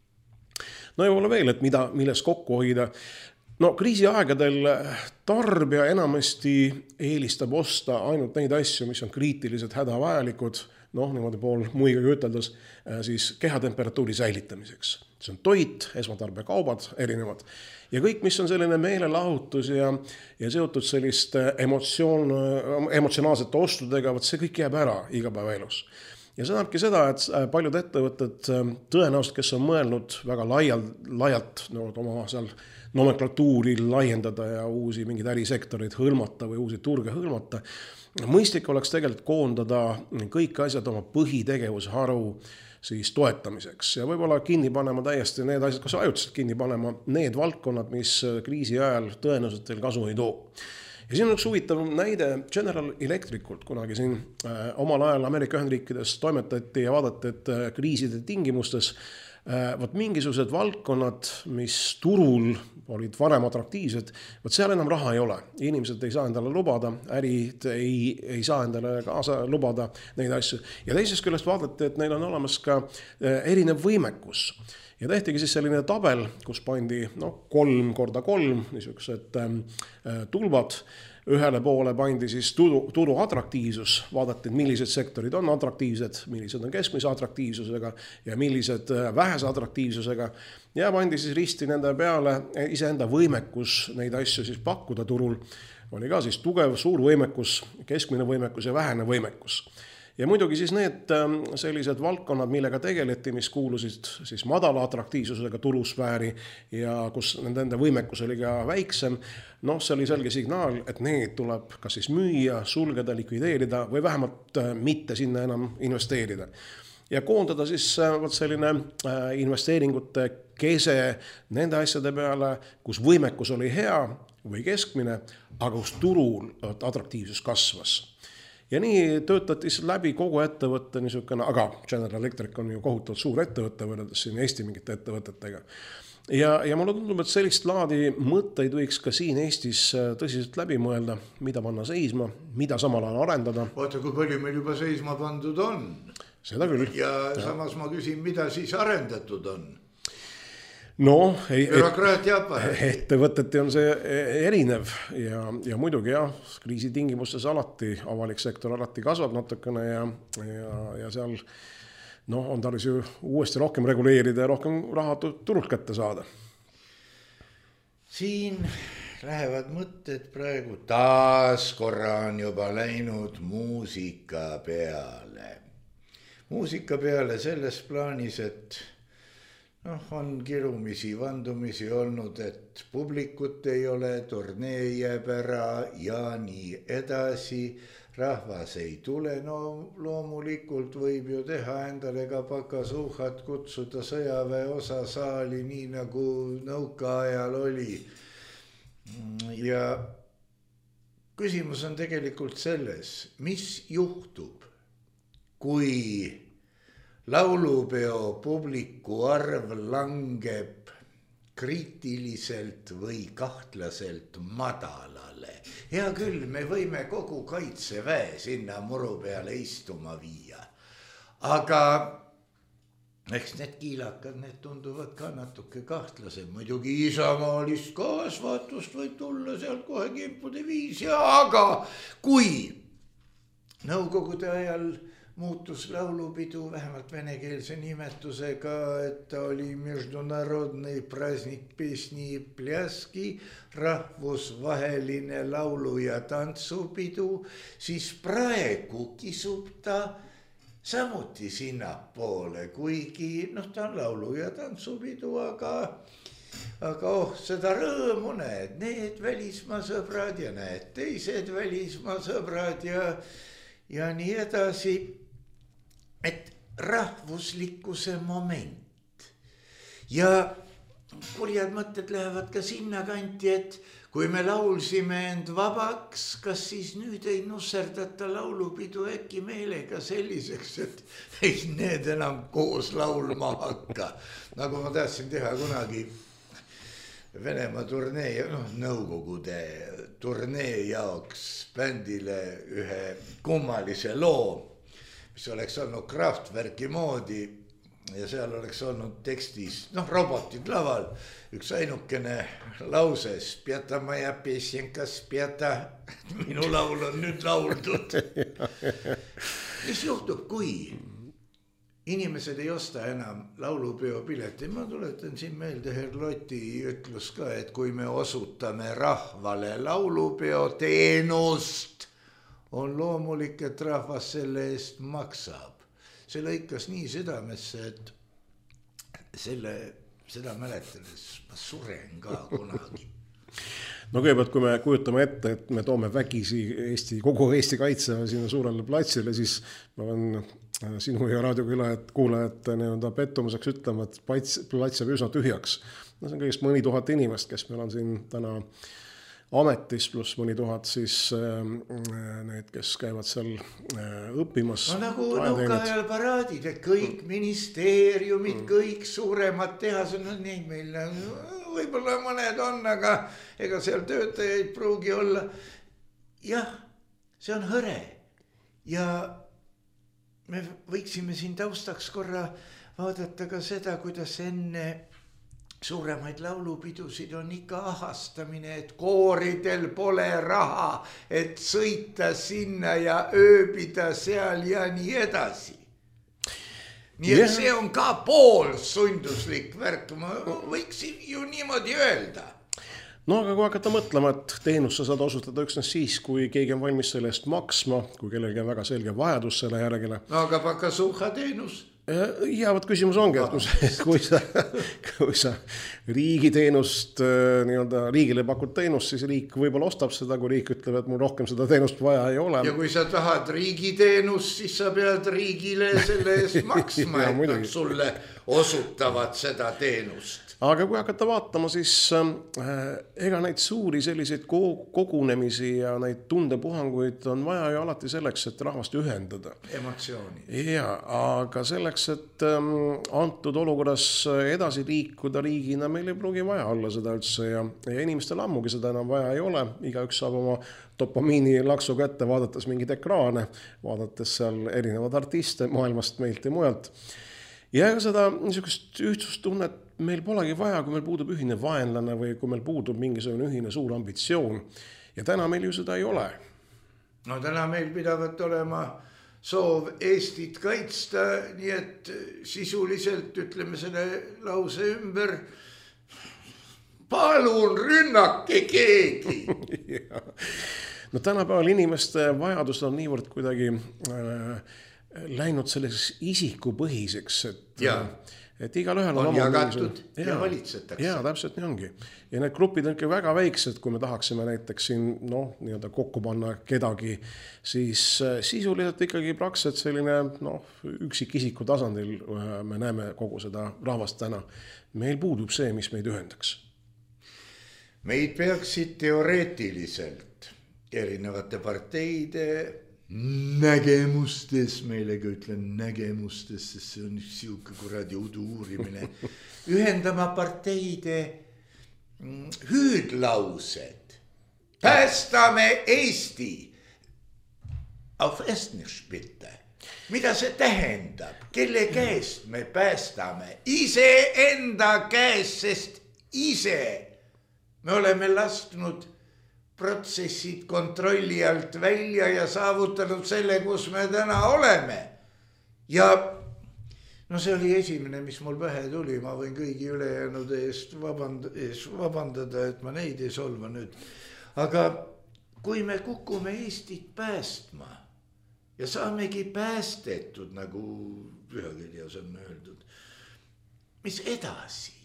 Speaker 2: Ja võib-olla veel, et milles kokku hoida. Kriisiaegadel tarbija enamasti eelistab osta ainult neid asju, mis on kriitiliselt hädavajalikud, niimoodi pool muigagi üteldes, siis kehatemperatuuri säilitamiseks. See on toit, esmatarbekaubad, erinevad. Ja kõik, mis on selline meelelahutus ja seotud selliste emotsionaalsete ostudega, see kõik jääb ära igapäevaelus. Ja see näebki seda, et paljud ettevõtted tõenäoliselt, kes on mõelnud väga laialt oma seal nomenklatuuri laiendada ja uusi mingeid ärisektoreid hõlmata või uusi turge hõlmata, mõistlik oleks tegelikult koondada kõik asjad oma põhitegevusharu siis toetamiseks ja võib-olla kinni panema täiesti need asjad, kas ajutiselt kinni panema need valdkonnad, mis kriisi ajal tõenäoliselt teil kasu ei too. Ja siin on üks huvitav näide General Electricult, kunagi siin omal ajal Ameerika Ühendriikides toimetati ja vaadati, et kriiside tingimustes mingisugused valdkonnad, mis turul olid varem atraktiivsed, seal enam raha ei ole. Inimesed ei saa endale lubada, ärid ei saa endale kaasa lubada neid asju. Ja teisest küljest vaadati, et neil on olemas ka erinev võimekus. Ja tehtigi siis selline tabel, kus pandi 3x3 niisugused tulbad. Ühele poole pandi siis turu atraktiivsus, vaadati, millised sektorid on atraktiivsed, millised on keskmise atraktiivsusega ja millised vähese atraktiivsusega. Ja pandi siis risti nende peale iseenda võimekus neid asju siis pakkuda turul. Oli ka siis tugev, suur võimekus, keskmine võimekus ja vähene võimekus. Ja muidugi siis need sellised valdkonnad, millega tegeleti, mis kuulusid siis madala atraktiivsusega turusfääri ja kus nende võimekus oli ka väiksem, see oli selge signaal, et need tuleb kas siis müüa, sulgeda, likvideerida või vähemalt mitte sinna enam investeerida. Ja koondada siis selline investeeringute kese nende asjade peale, kus võimekus oli hea või keskmine, aga kus turul atraktiivsus kasvas. Ja nii töötati läbi kogu ettevõtte niisugune, aga General Electric on ju kohutavalt suur ettevõtte võrreldes siin Eesti mingite ettevõtetega. Ja mulle tundub, et sellist laadi mõtteid võiks ka siin Eestis tõsiselt läbi mõelda, mida panna seisma, mida samal ajal arendada.
Speaker 1: Oota, kui palju meil juba seisma pandud on?
Speaker 2: Seda küll.
Speaker 1: Ja samas ma küsin, mida siis arendatud on?
Speaker 2: Ettevõteti on see erinev ja muidugi kriisi tingimustes alati, avalik sektor alati kasvab natukene ja seal on tarvis ju uuesti rohkem reguleerida ja rohkem raha turult kätte saada.
Speaker 1: Siin lähevad mõtted praegu taas korra on juba läinud muusika peale. Muusika peale selles plaanis, et on kirumisi, vandumisi olnud, et publikut ei ole, turnee jääb ära ja nii edasi. Rahvas ei tule, loomulikult võib ju teha endale ka pakasuhhat, kutsuda sõjaväe osa saali, nii nagu nõukaajal oli. Ja küsimus on tegelikult selles, mis juhtub, kui laulupeo publiku arv langeb kriitiliselt või kahtlaselt madalale. Hea küll, me võime kogu kaitseväe sinna muru peale istuma viia. Aga eks need kiilakad, need tunduvad ka natuke kahtlased. Muidugi isamaalist kasvatust võib tulla sealt kohe kimpude viisi, aga kui nõukogude ajal muutus laulupidu vähemalt venekeelse nimetusega, et ta oli Международный праздник песни и пляски, rahvusvaheline laulu- ja tantsupidu, siis praegu kisub ta samuti sinnapoole, kuigi ta on laulu- ja tantsupidu, aga seda rõõmu näed, need välismaa sõbrad ja näed teised välismaa sõbrad ja nii edasi. Et rahvuslikkuse moment ja kurjad mõtted lähevad ka sinna kanti, et kui me laulsime end vabaks, kas siis nüüd ei nusserdata laulupidu äkki meelega selliseks, et ei need enam koos laulma hakka. Nagu ma tahtsin teha kunagi Venemaa turnee, nõukogude turnee jaoks bändile ühe kummalise loo, mis oleks olnud Kraftwerki moodi ja seal oleks olnud tekstis, robotid laval, üks ainukene lause, spjata maja pesjenka, spjata, minu laul on nüüd lauldud. Mis juhtub, kui inimesed ei osta enam laulupeo pileti? Ma tuletan siin meelde Herloti ütlus ka, et kui me osutame rahvale laulupeo teenust, on loomulik, et rahvas selle eest maksab. See lõikas nii südamesse, et seda mäletades ma suren ka kunagi.
Speaker 2: No kõigepealt, kui me kujutame ette, et me toome vägisi kogu Eesti kaitseväe sinna suurele platsile, siis ma olen sinu ja raadiokuulajad pettumuseks ütlema, et plats jääb üsna tühjaks. See on kõigest mõni tuhat inimest, kes meil on siin täna ametis, pluss mõni tuhat siis need, kes käivad seal õppimas.
Speaker 1: Nagu nõukaajal paraadid, et kõik ministeeriumid, kõik suuremad tehased, neid meil võib-olla mõned on, aga ega seal töötajaid pruugi olla. Jah, see on hõre ja me võiksime siin taustaks korra vaadata ka seda, kuidas enne suuremaid laulupidusid on ikka ahastamine, et kooridel pole raha, et sõita sinna ja ööbida seal ja nii edasi. Nii et see on ka poolsunduslik värk, ma võiksin ju niimoodi öelda.
Speaker 2: No aga kui hakata mõtlema, et teenust sa saad osutada üksnes siis, kui keegi on valmis selle eest maksma, kui kellelgi on väga selge vajadus selle järgele.
Speaker 1: No aga pakasuha teenus?
Speaker 2: Ja võt küsimus ongi, et kui sa riigi teenust, riigile pakud teenust, siis riik võib-olla ostab seda, kui riik ütleb, et mul rohkem seda teenust vaja ei ole.
Speaker 1: Ja kui sa tahad riigi teenust, siis sa pead riigile selle eest maksma, et nad sulle osutavad seda teenust.
Speaker 2: Aga kui hakata vaatama, siis ega neid suuri selliseid kogunemisi ja neid tundepuhanguid on vaja ju alati selleks, et rahvast ühendada.
Speaker 1: Emotsiooni.
Speaker 2: Ja, aga selleks, et antud olukorras edasi liikuda riigina, meil ei pruugi vaja olla seda üldse ja inimestel ammugi seda enam vaja ei ole. Igaüks saab oma dopamiini laksu kätte, vaadates mingid ekraane, vaadates seal erinevad artiste maailmast meilt ja mujalt. Ja seda niisugust ühtsustunnet meil polegi vaja, kui meil puudub ühine vaenlane või kui meil puudub mingisugune ühine suur ambitsioon. Ja täna meil ju seda ei ole.
Speaker 1: No täna meil pidavat olema soov Eestit kaitsta, nii et sisuliselt ütleme selle lause ümber, palun rünnake keegi.
Speaker 2: No tänapäeval inimeste vajadus on niivõrd kuidagi läinud selleks isikupõhiseks, et igal ühel
Speaker 1: on jagatud ja valitsetakse.
Speaker 2: Ja täpselt nii ongi. Ja need grupid on ikka väga väiksed, kui me tahaksime näiteks siin kokku panna kedagi, siis sisuliselt ikkagi praktiliselt selline üksikisiku tasandil me näeme kogu seda rahvast täna. Meil puudub see, mis meid ühendaks.
Speaker 1: Meid peaksid teoreetiliselt erinevate parteide, nägemustes, meilegi ütlen nägemustes, sest see on üks siuke kuradi udu uurimine, ühendama parteide hüüdlaused. Päästame Eesti. Auf Estnisch bitte. Mida see tähendab? Kelle käest me päästame? Iseenda käest, sest ise me oleme lasknud protsessid kontrolli alt välja ja saavutanud selle, kus me täna oleme. Ja no see oli esimene, mis mul pähe tuli, ma võin kõigi ülejäänud eest vabandada, et ma neid ei solva nüüd. Aga kui me kukume Eestit päästma ja saamegi päästetud, nagu pühakirjas on öeldud, mis edasi?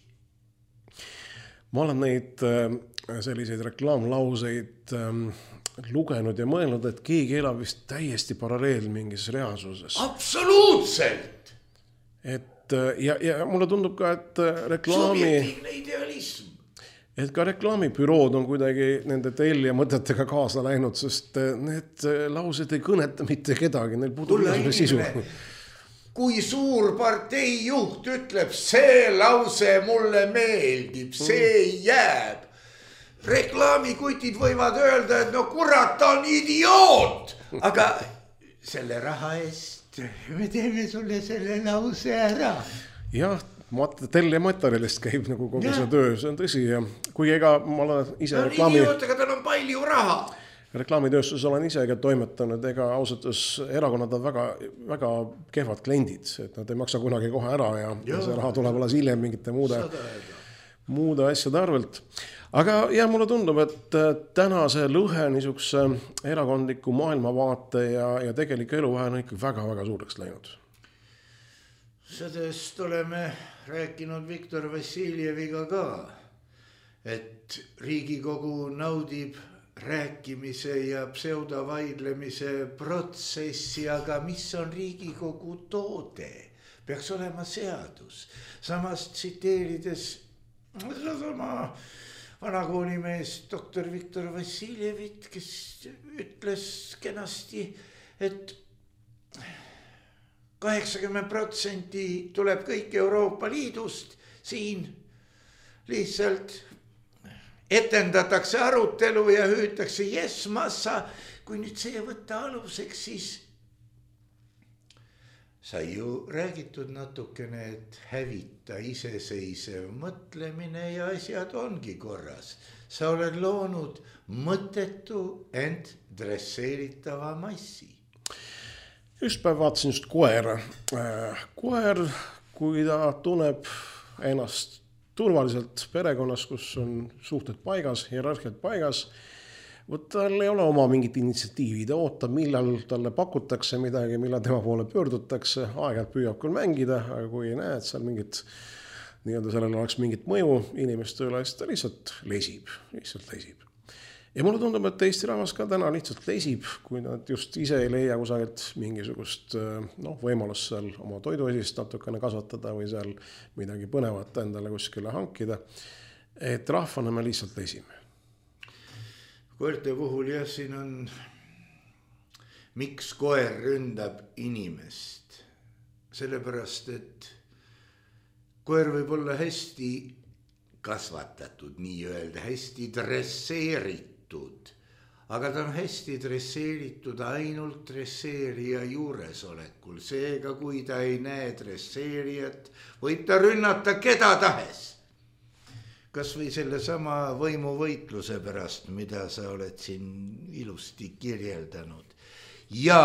Speaker 2: Ma olen neid selliseid reklaamlauseid lugenud ja mõelnud, et keegi elab vist täiesti paralleel mingis reaalsuses.
Speaker 1: Absoluutselt!
Speaker 2: Ja mulle tundub ka, et
Speaker 1: subjektiivne idealism.
Speaker 2: Et ka reklaamibürood on kuidagi nende tellija mõtetega kaasa läinud, sest need laused ei kõneta mitte kedagi, neil puudub sisu.
Speaker 1: Kui suur partei juht ütleb, see lause mulle meeldib, see jääb. Reklaamikutid võivad öelda, et no kurat on idioot, aga selle raha eest me teeme sulle selle lause ära.
Speaker 2: Jah, tellija materjalist käib nagu kogu see töö, see on tõsi. Ja kui ega ma olen ise
Speaker 1: idioot, aga tal on palju raha.
Speaker 2: Reklaamitööstus olen ise ka toimetanud, ega ausatus erakonnad on väga kehvad kliendid, et nad ei maksa kunagi kohe ära ja see raha tuleb alles hiljem mingite muude asjade arvelt. Aga mulle tundub, et täna see lõhe niisuguse erakondliku maailmavaate ja tegelik elu vahel on ikka väga suureks läinud.
Speaker 1: Sellest oleme rääkinud Viktor Vassiljeviga ka, et Riigikogu naudib rääkimise ja pseudavaidlemise protsessi, aga mis on Riigikogu toode? Peaks olema seadus. Samas tsiteerides sama vanakoolimees doktor Viktor Vassiljevit, kes ütles kenasti, et 80% tuleb kõik Euroopa Liidust, siin lihtsalt etendatakse arutelu ja hüütakse yes massa. Kui nüüd see võtta aluseks, siis sai ju räägitud natukene, et hävita iseseisev mõtlemine ja asjad ongi korras. Sa oled loonud mõttetu, ent dresseeritava massi.
Speaker 2: Just päev vaatasin just koera. Koer, kui ta tunneb ennast turvaliselt perekonnas, kus on suhted paigas, hierarhiad paigas, tal ei ole oma mingit initsiatiivi, ta ootab, millal talle pakutakse midagi, millal tema poole pöördutakse, aeg-ajalt püüab küll mängida, aga kui ei näe, et seal mingit, sellel oleks mingit mõju inimeste üle, siis ta lihtsalt lesib. Ja mulle tundub, et Eesti rahvas ka täna lihtsalt lesib, kui nad just ise ei leia kusagilt mingisugust võimalust seal oma toiduesist natukene kasvatada või seal midagi põnevat endale kuskile hankida. Et rahvana me lihtsalt lesime.
Speaker 1: Koerte puhul siin on, miks koer ründab inimest? Sellepärast, et koer võib olla hästi kasvatatud, nii öelda, hästi dresseeritud. Aga ta on hästi dresseeritud ainult dresseerija juuresolekul. Seega, kui ta ei näe dresseerijat, võib ta rünnata keda tahes. Kas või selle sama võimuvõitluse pärast, mida sa oled siin ilusti kirjeldanud. Ja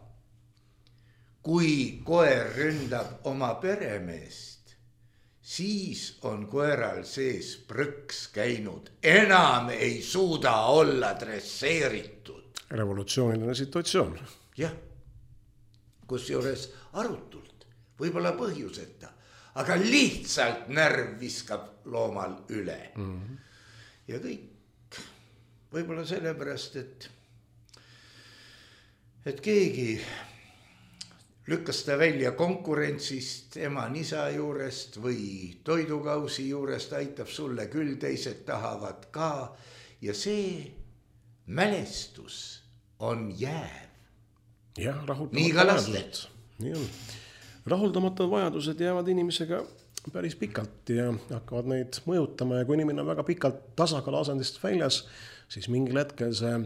Speaker 1: kui koer ründab oma peremeest, siis on koeral sees prõks käinud. Enam ei suuda olla dresseeritud.
Speaker 2: Revolutsiooniline situatsioon.
Speaker 1: Jah, kusjuures arutult, võib-olla põhjuseta, aga lihtsalt närv viskab loomal üle. Ja kõik, võib-olla sellepärast, et keegi lükkas ta välja konkurentsist ema-nisa juurest või toidukausi juurest, aitab sulle küll, teised tahavad ka. Ja see mälestus on jääv.
Speaker 2: Jah,
Speaker 1: nii ka lastel.
Speaker 2: Nii on. Rahuldamatud vajadused jäävad inimesega päris pikalt ja hakkavad neid mõjutama ja kui inimene on väga pikalt tasakaalu asendist väljas, siis mingil hetkel see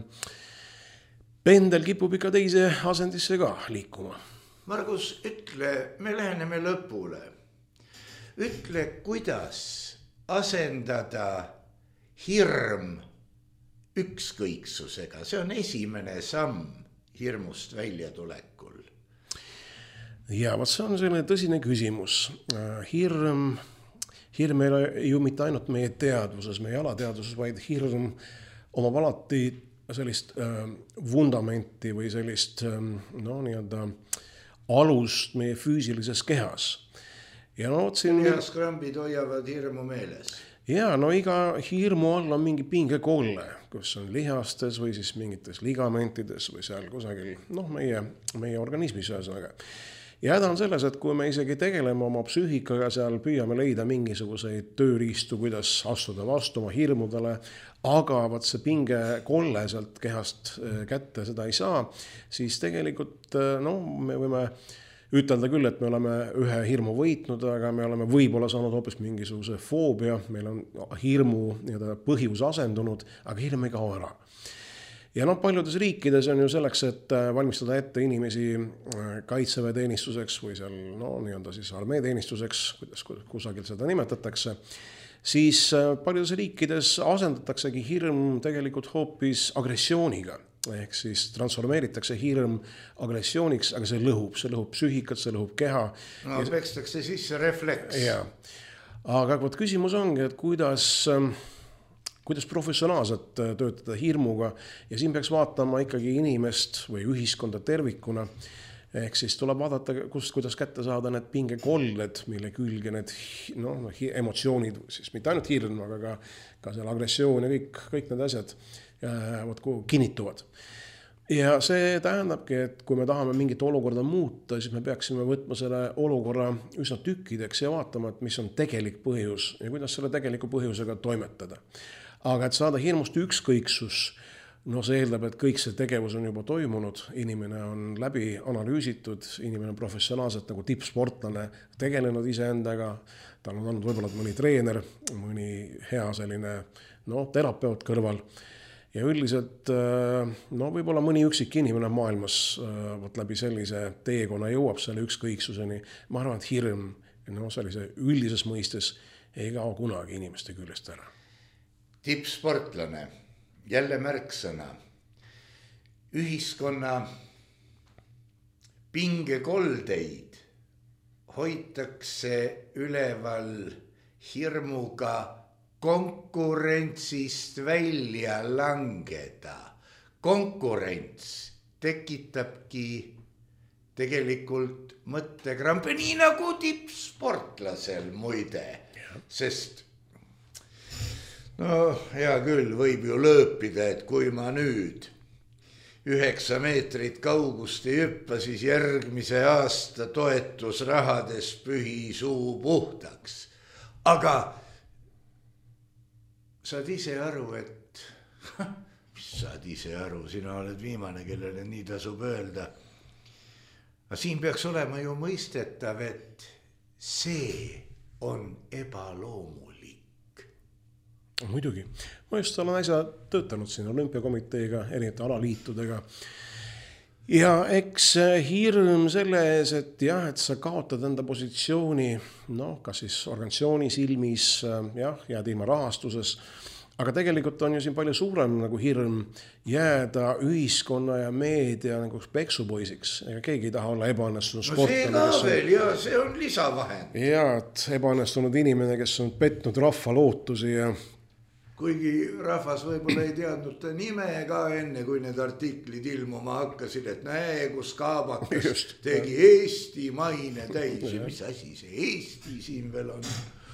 Speaker 2: pendel kipub ikka teise asendisse ka liikuma.
Speaker 1: Margus, ütle, me läheneme lõpule. Ütle, kuidas asendada hirm ükskõiksusega. See on esimene samm hirmust väljatulekul.
Speaker 2: Ja, see on selline tõsine küsimus. Hirm ei ole ju mitte ainult meie teadvuses, meie alateadvuses, vaid hirm omab alati sellist vundamenti või sellist nii-öelda alust meie füüsilises kehas. Ja
Speaker 1: lihaskrambid hoiavad hirmu meeles.
Speaker 2: Ja, iga hirmu all on mingi pingekolle, kus on lihastes või siis mingites ligamentides või seal kusagil, meie organismis ühesõnaga. Ja häda on selles, et kui me isegi tegeleme oma psüühikaga, seal püüame leida mingisuguseid tööriistu, kuidas astuda vastu oma hirmudele, aga see pingekolle sealt kehast kätte seda ei saa, siis tegelikult me võime ütelda küll, et me oleme ühe hirmu võitnud, aga me oleme võib-olla saanud hoopis mingisuguse foobia, meil on hirmu põhjus asendunud, aga hirm ei kao ära. Ja paljudes riikides on ju selleks, et valmistada ette inimesi kaitseväeteenistuseks või seal siis armeeteenistuseks, kuidas kusagil seda nimetatakse, siis paljudes riikides asendataksegi hirm tegelikult hoopis agressiooniga. Ehk siis transformeeritakse hirm agressiooniks, aga see lõhub psüühikat, see lõhub keha.
Speaker 1: Pekstakse sisse refleks.
Speaker 2: Ja. Aga küsimus ongi, et kuidas professionaalselt töötada hirmuga ja siin peaks vaatama ikkagi inimest või ühiskonda tervikuna. Ehk siis tuleb vaadata, kuidas kätte saada need pingekolled, mille külge need emotsioonid, siis mitte ainult hirm, aga ka seal agressioon ja kõik need asjad kinnituvad. Ja see tähendabki, et kui me tahame mingit olukorda muuta, siis me peaksime võtma selle olukorra üsna tükkideks ja vaatama, et mis on tegelik põhjus ja kuidas selle tegeliku põhjusega toimetada. Aga et saada hirmust ükskõiksus, see eeldab, et kõik see tegevus on juba toimunud, inimene on läbi analüüsitud, inimene on professionaalselt nagu tippsportlane tegelenud iseendaga, tal on olnud võib-olla mõni treener, mõni hea selline terapeut kõrval ja üldiselt võib-olla mõni üksik inimene maailmas läbi sellise teekonna jõuab selle ükskõiksuseni. Ma arvan, et hirm sellise üldises mõistes ei kao kunagi inimeste küljest ära.
Speaker 1: Tippsportlane, jälle märksõna, ühiskonna pingekoldeid hoitakse üleval hirmuga konkurentsist välja langeda. Konkurents tekitabki tegelikult mõttekrampe, nii nagu tippsportlasel muide, sest hea küll, võib ju lõõpida, et kui ma nüüd 9 meetrit kaugust ei hüppa, siis järgmise aasta toetusrahades pühi suu puhtaks. Aga saad ise aru, et saad ise aru, sina oled viimane, kellele nii tasub öelda. Aga siin peaks olema ju mõistetav, et see on ebaloomulik.
Speaker 2: Muidugi. Ma just olen äsja töötanud siin olümpiakomiteega, erinevate alaliitudega. Ja eks hirm selle ees, et sa kaotad enda positsiooni, kas siis organisatsiooni silmis, jääd ilma rahastuses, aga tegelikult on ju siin palju suurem nagu hirm jääda ühiskonna ja meedia nagu peksupoisiks. Ega keegi ei taha olla ebaõnnestunud sportlane.
Speaker 1: See ka veel, ja see on lisavahend.
Speaker 2: Ja, et ebaõnnestunud inimene, kes on petnud rahva lootusi ja
Speaker 1: kuigi rahvas võib-olla ei teadnud ta nime ka enne, kui need artiklid ilmuma hakkasid, et näe, kus Kaabakas tegi Eesti maine täis. Mis asi see Eesti siin veel on?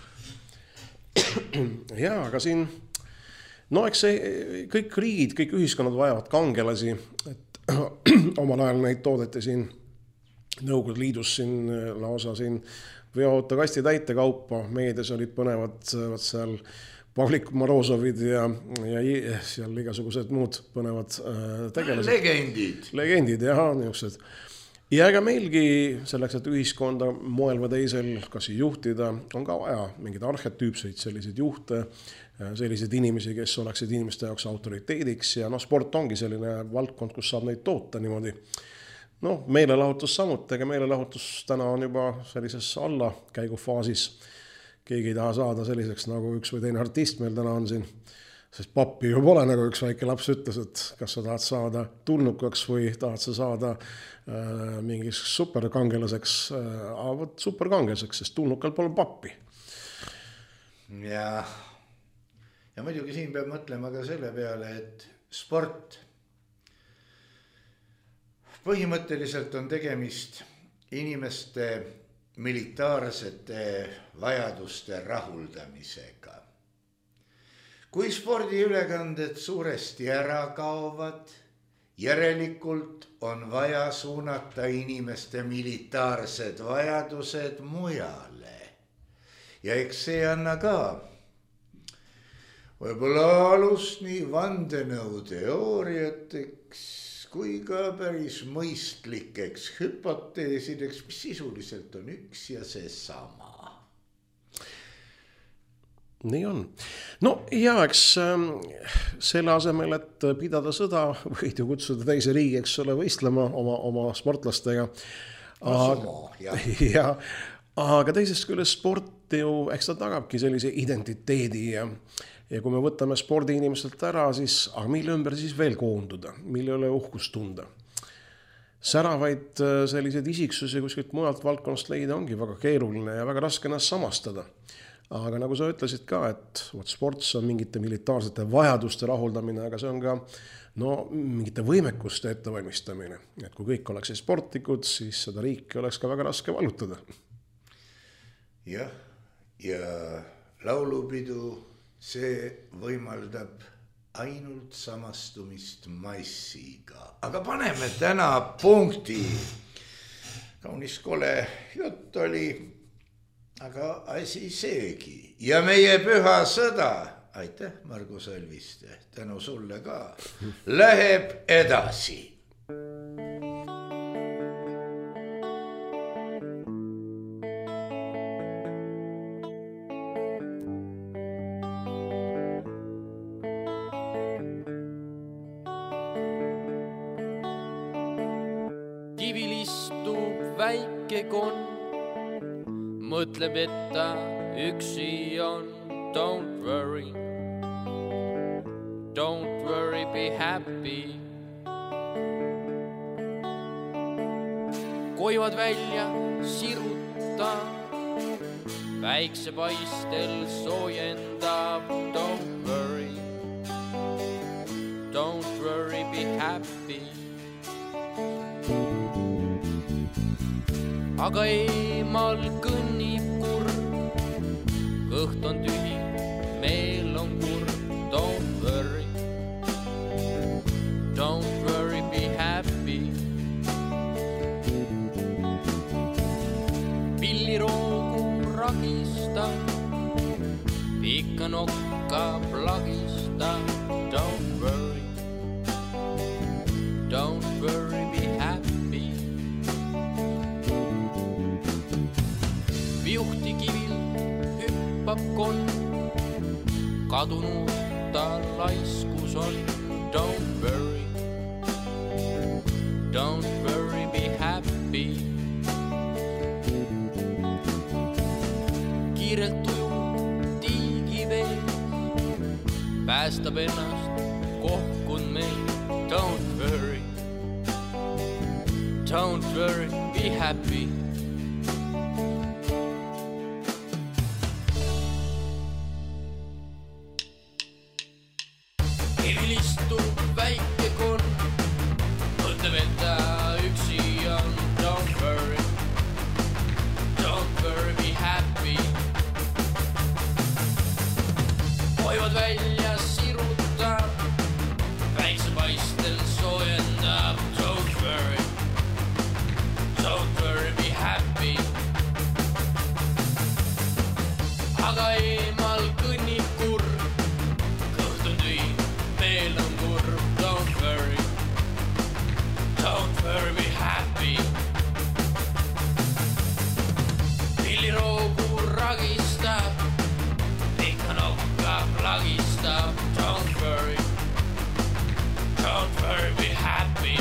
Speaker 2: Ja, aga siin, eks see kõik riigid, kõik ühiskonnad vajavad kangelasi, et omal ajal neid toodeti siin Nõukogude Liidus siin lausa siin veoauto kasti täite kaupa, meedias olid põnevad seal Pavlik Morozovid ja seal igasugused muud põnevad tegelased. Legendid, jah, niisugused. Ja ega meilgi selleks, et ühiskonda moel või teisel kas juhtida, on ka vaja mingid arhetüüpseid selliseid juhte, selliseid inimesi, kes oleksid inimeste jaoks autoriteediks ja sport ongi selline valdkond, kus saab neid toota niimoodi. Meelelahutus samuti, aga meelelahutus täna on juba sellises allakäigufaasis. Keegi ei taha saada selliseks, nagu üks või teine artist meil täna on siin. Sest pappi ju pole, nagu üks väike laps ütles, et kas sa tahad saada tulnukaks või tahad sa saada mingis superkangelaseks, superkangelaseks, sest tulnukal pole pappi.
Speaker 1: Ja muidugi siin peab mõtlema ka selle peale, et sport põhimõtteliselt on tegemist inimeste militaarsete vajaduste rahuldamisega. Kui spordiülekanded suuresti ära kaovad, järelikult on vaja suunata inimeste militaarsed vajadused mujale. Ja eks see anna ka võib-olla alust nii vandenõuteooriateks kui ka päris mõistlikeks hüpoteesideks, mis sisuliselt on üks ja see sama.
Speaker 2: Nii on. Ja eks selle asemel, et pidada sõda, võid ju kutsuda teise riigi, eks ole, võistlema oma sportlastega. Aga teisest küljest sport ju, eks ta tagabki sellise identiteedi ja kui me võtame spordiinimestelt ära, siis mille ümber siis veel koonduda, mille üle uhkust tunda. Säravaid selliseid isiksusi kuskilt mujalt valdkonnast leida ongi väga keeruline ja väga raske ennast samastada. Aga nagu sa ütlesid ka, et sport on mingite militaarsete vajaduste rahuldamine, aga see on ka mingite võimekuste ettevalmistamine. Et kui kõik oleks sportlikud, siis seda riiki oleks ka väga raske vallutada.
Speaker 1: Ja laulupidu, see võimaldab ainult samastumist massiga. Aga paneme täna punkti. Kaunis kole jutt oli. Aga asi seegi. Ja meie püha sõda, aitäh Margus Alviste, tänu sulle ka, läheb edasi.
Speaker 3: Kivil istub väike konn. Mõtleb, et ta üksi on. Don't worry, be happy. Koivad välja siruta, päiksepaistel soojendab. Don't worry, be happy. Aga eemal kõnnib kurb, kõht on tühi, meel on kurb. Don't worry, be happy. Pilliroogu ragista, pikka nokka plagista. Don't worry, be happy. Viuhtikivil hüppab konn, kadunud ta laiskus on. Don't worry, be happy. Kiirelt tujub tiigivee, päästab ennast kohkun meil. Don't worry, be happy. Istub väike konn, mõtleb, et ta üksi on. Don't worry, be happy. Koivad välja siruta, päiksepaistel soojendab. Don't worry, be happy. Aga eemal kõnnib kurb, plagistab, ikka nokka plagistab. Don't worry, be happy.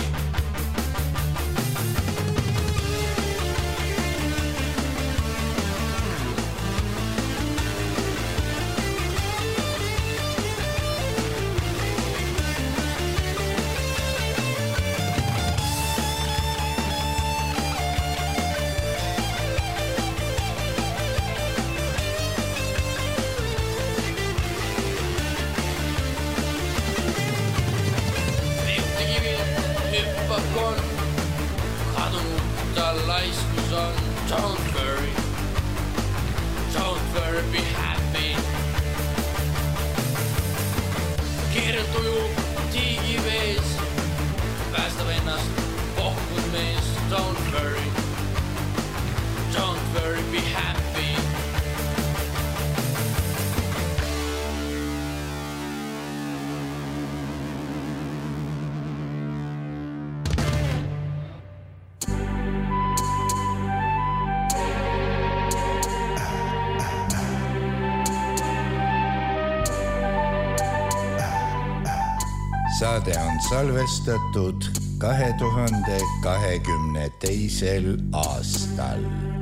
Speaker 3: Kadunud tal laiskus on. Don't worry, be happy. Keerelt ujub tiigi vees, päästab ennast pohkud mees. Don't worry, be happy.
Speaker 1: Saade on salvestatud 2022. aastal.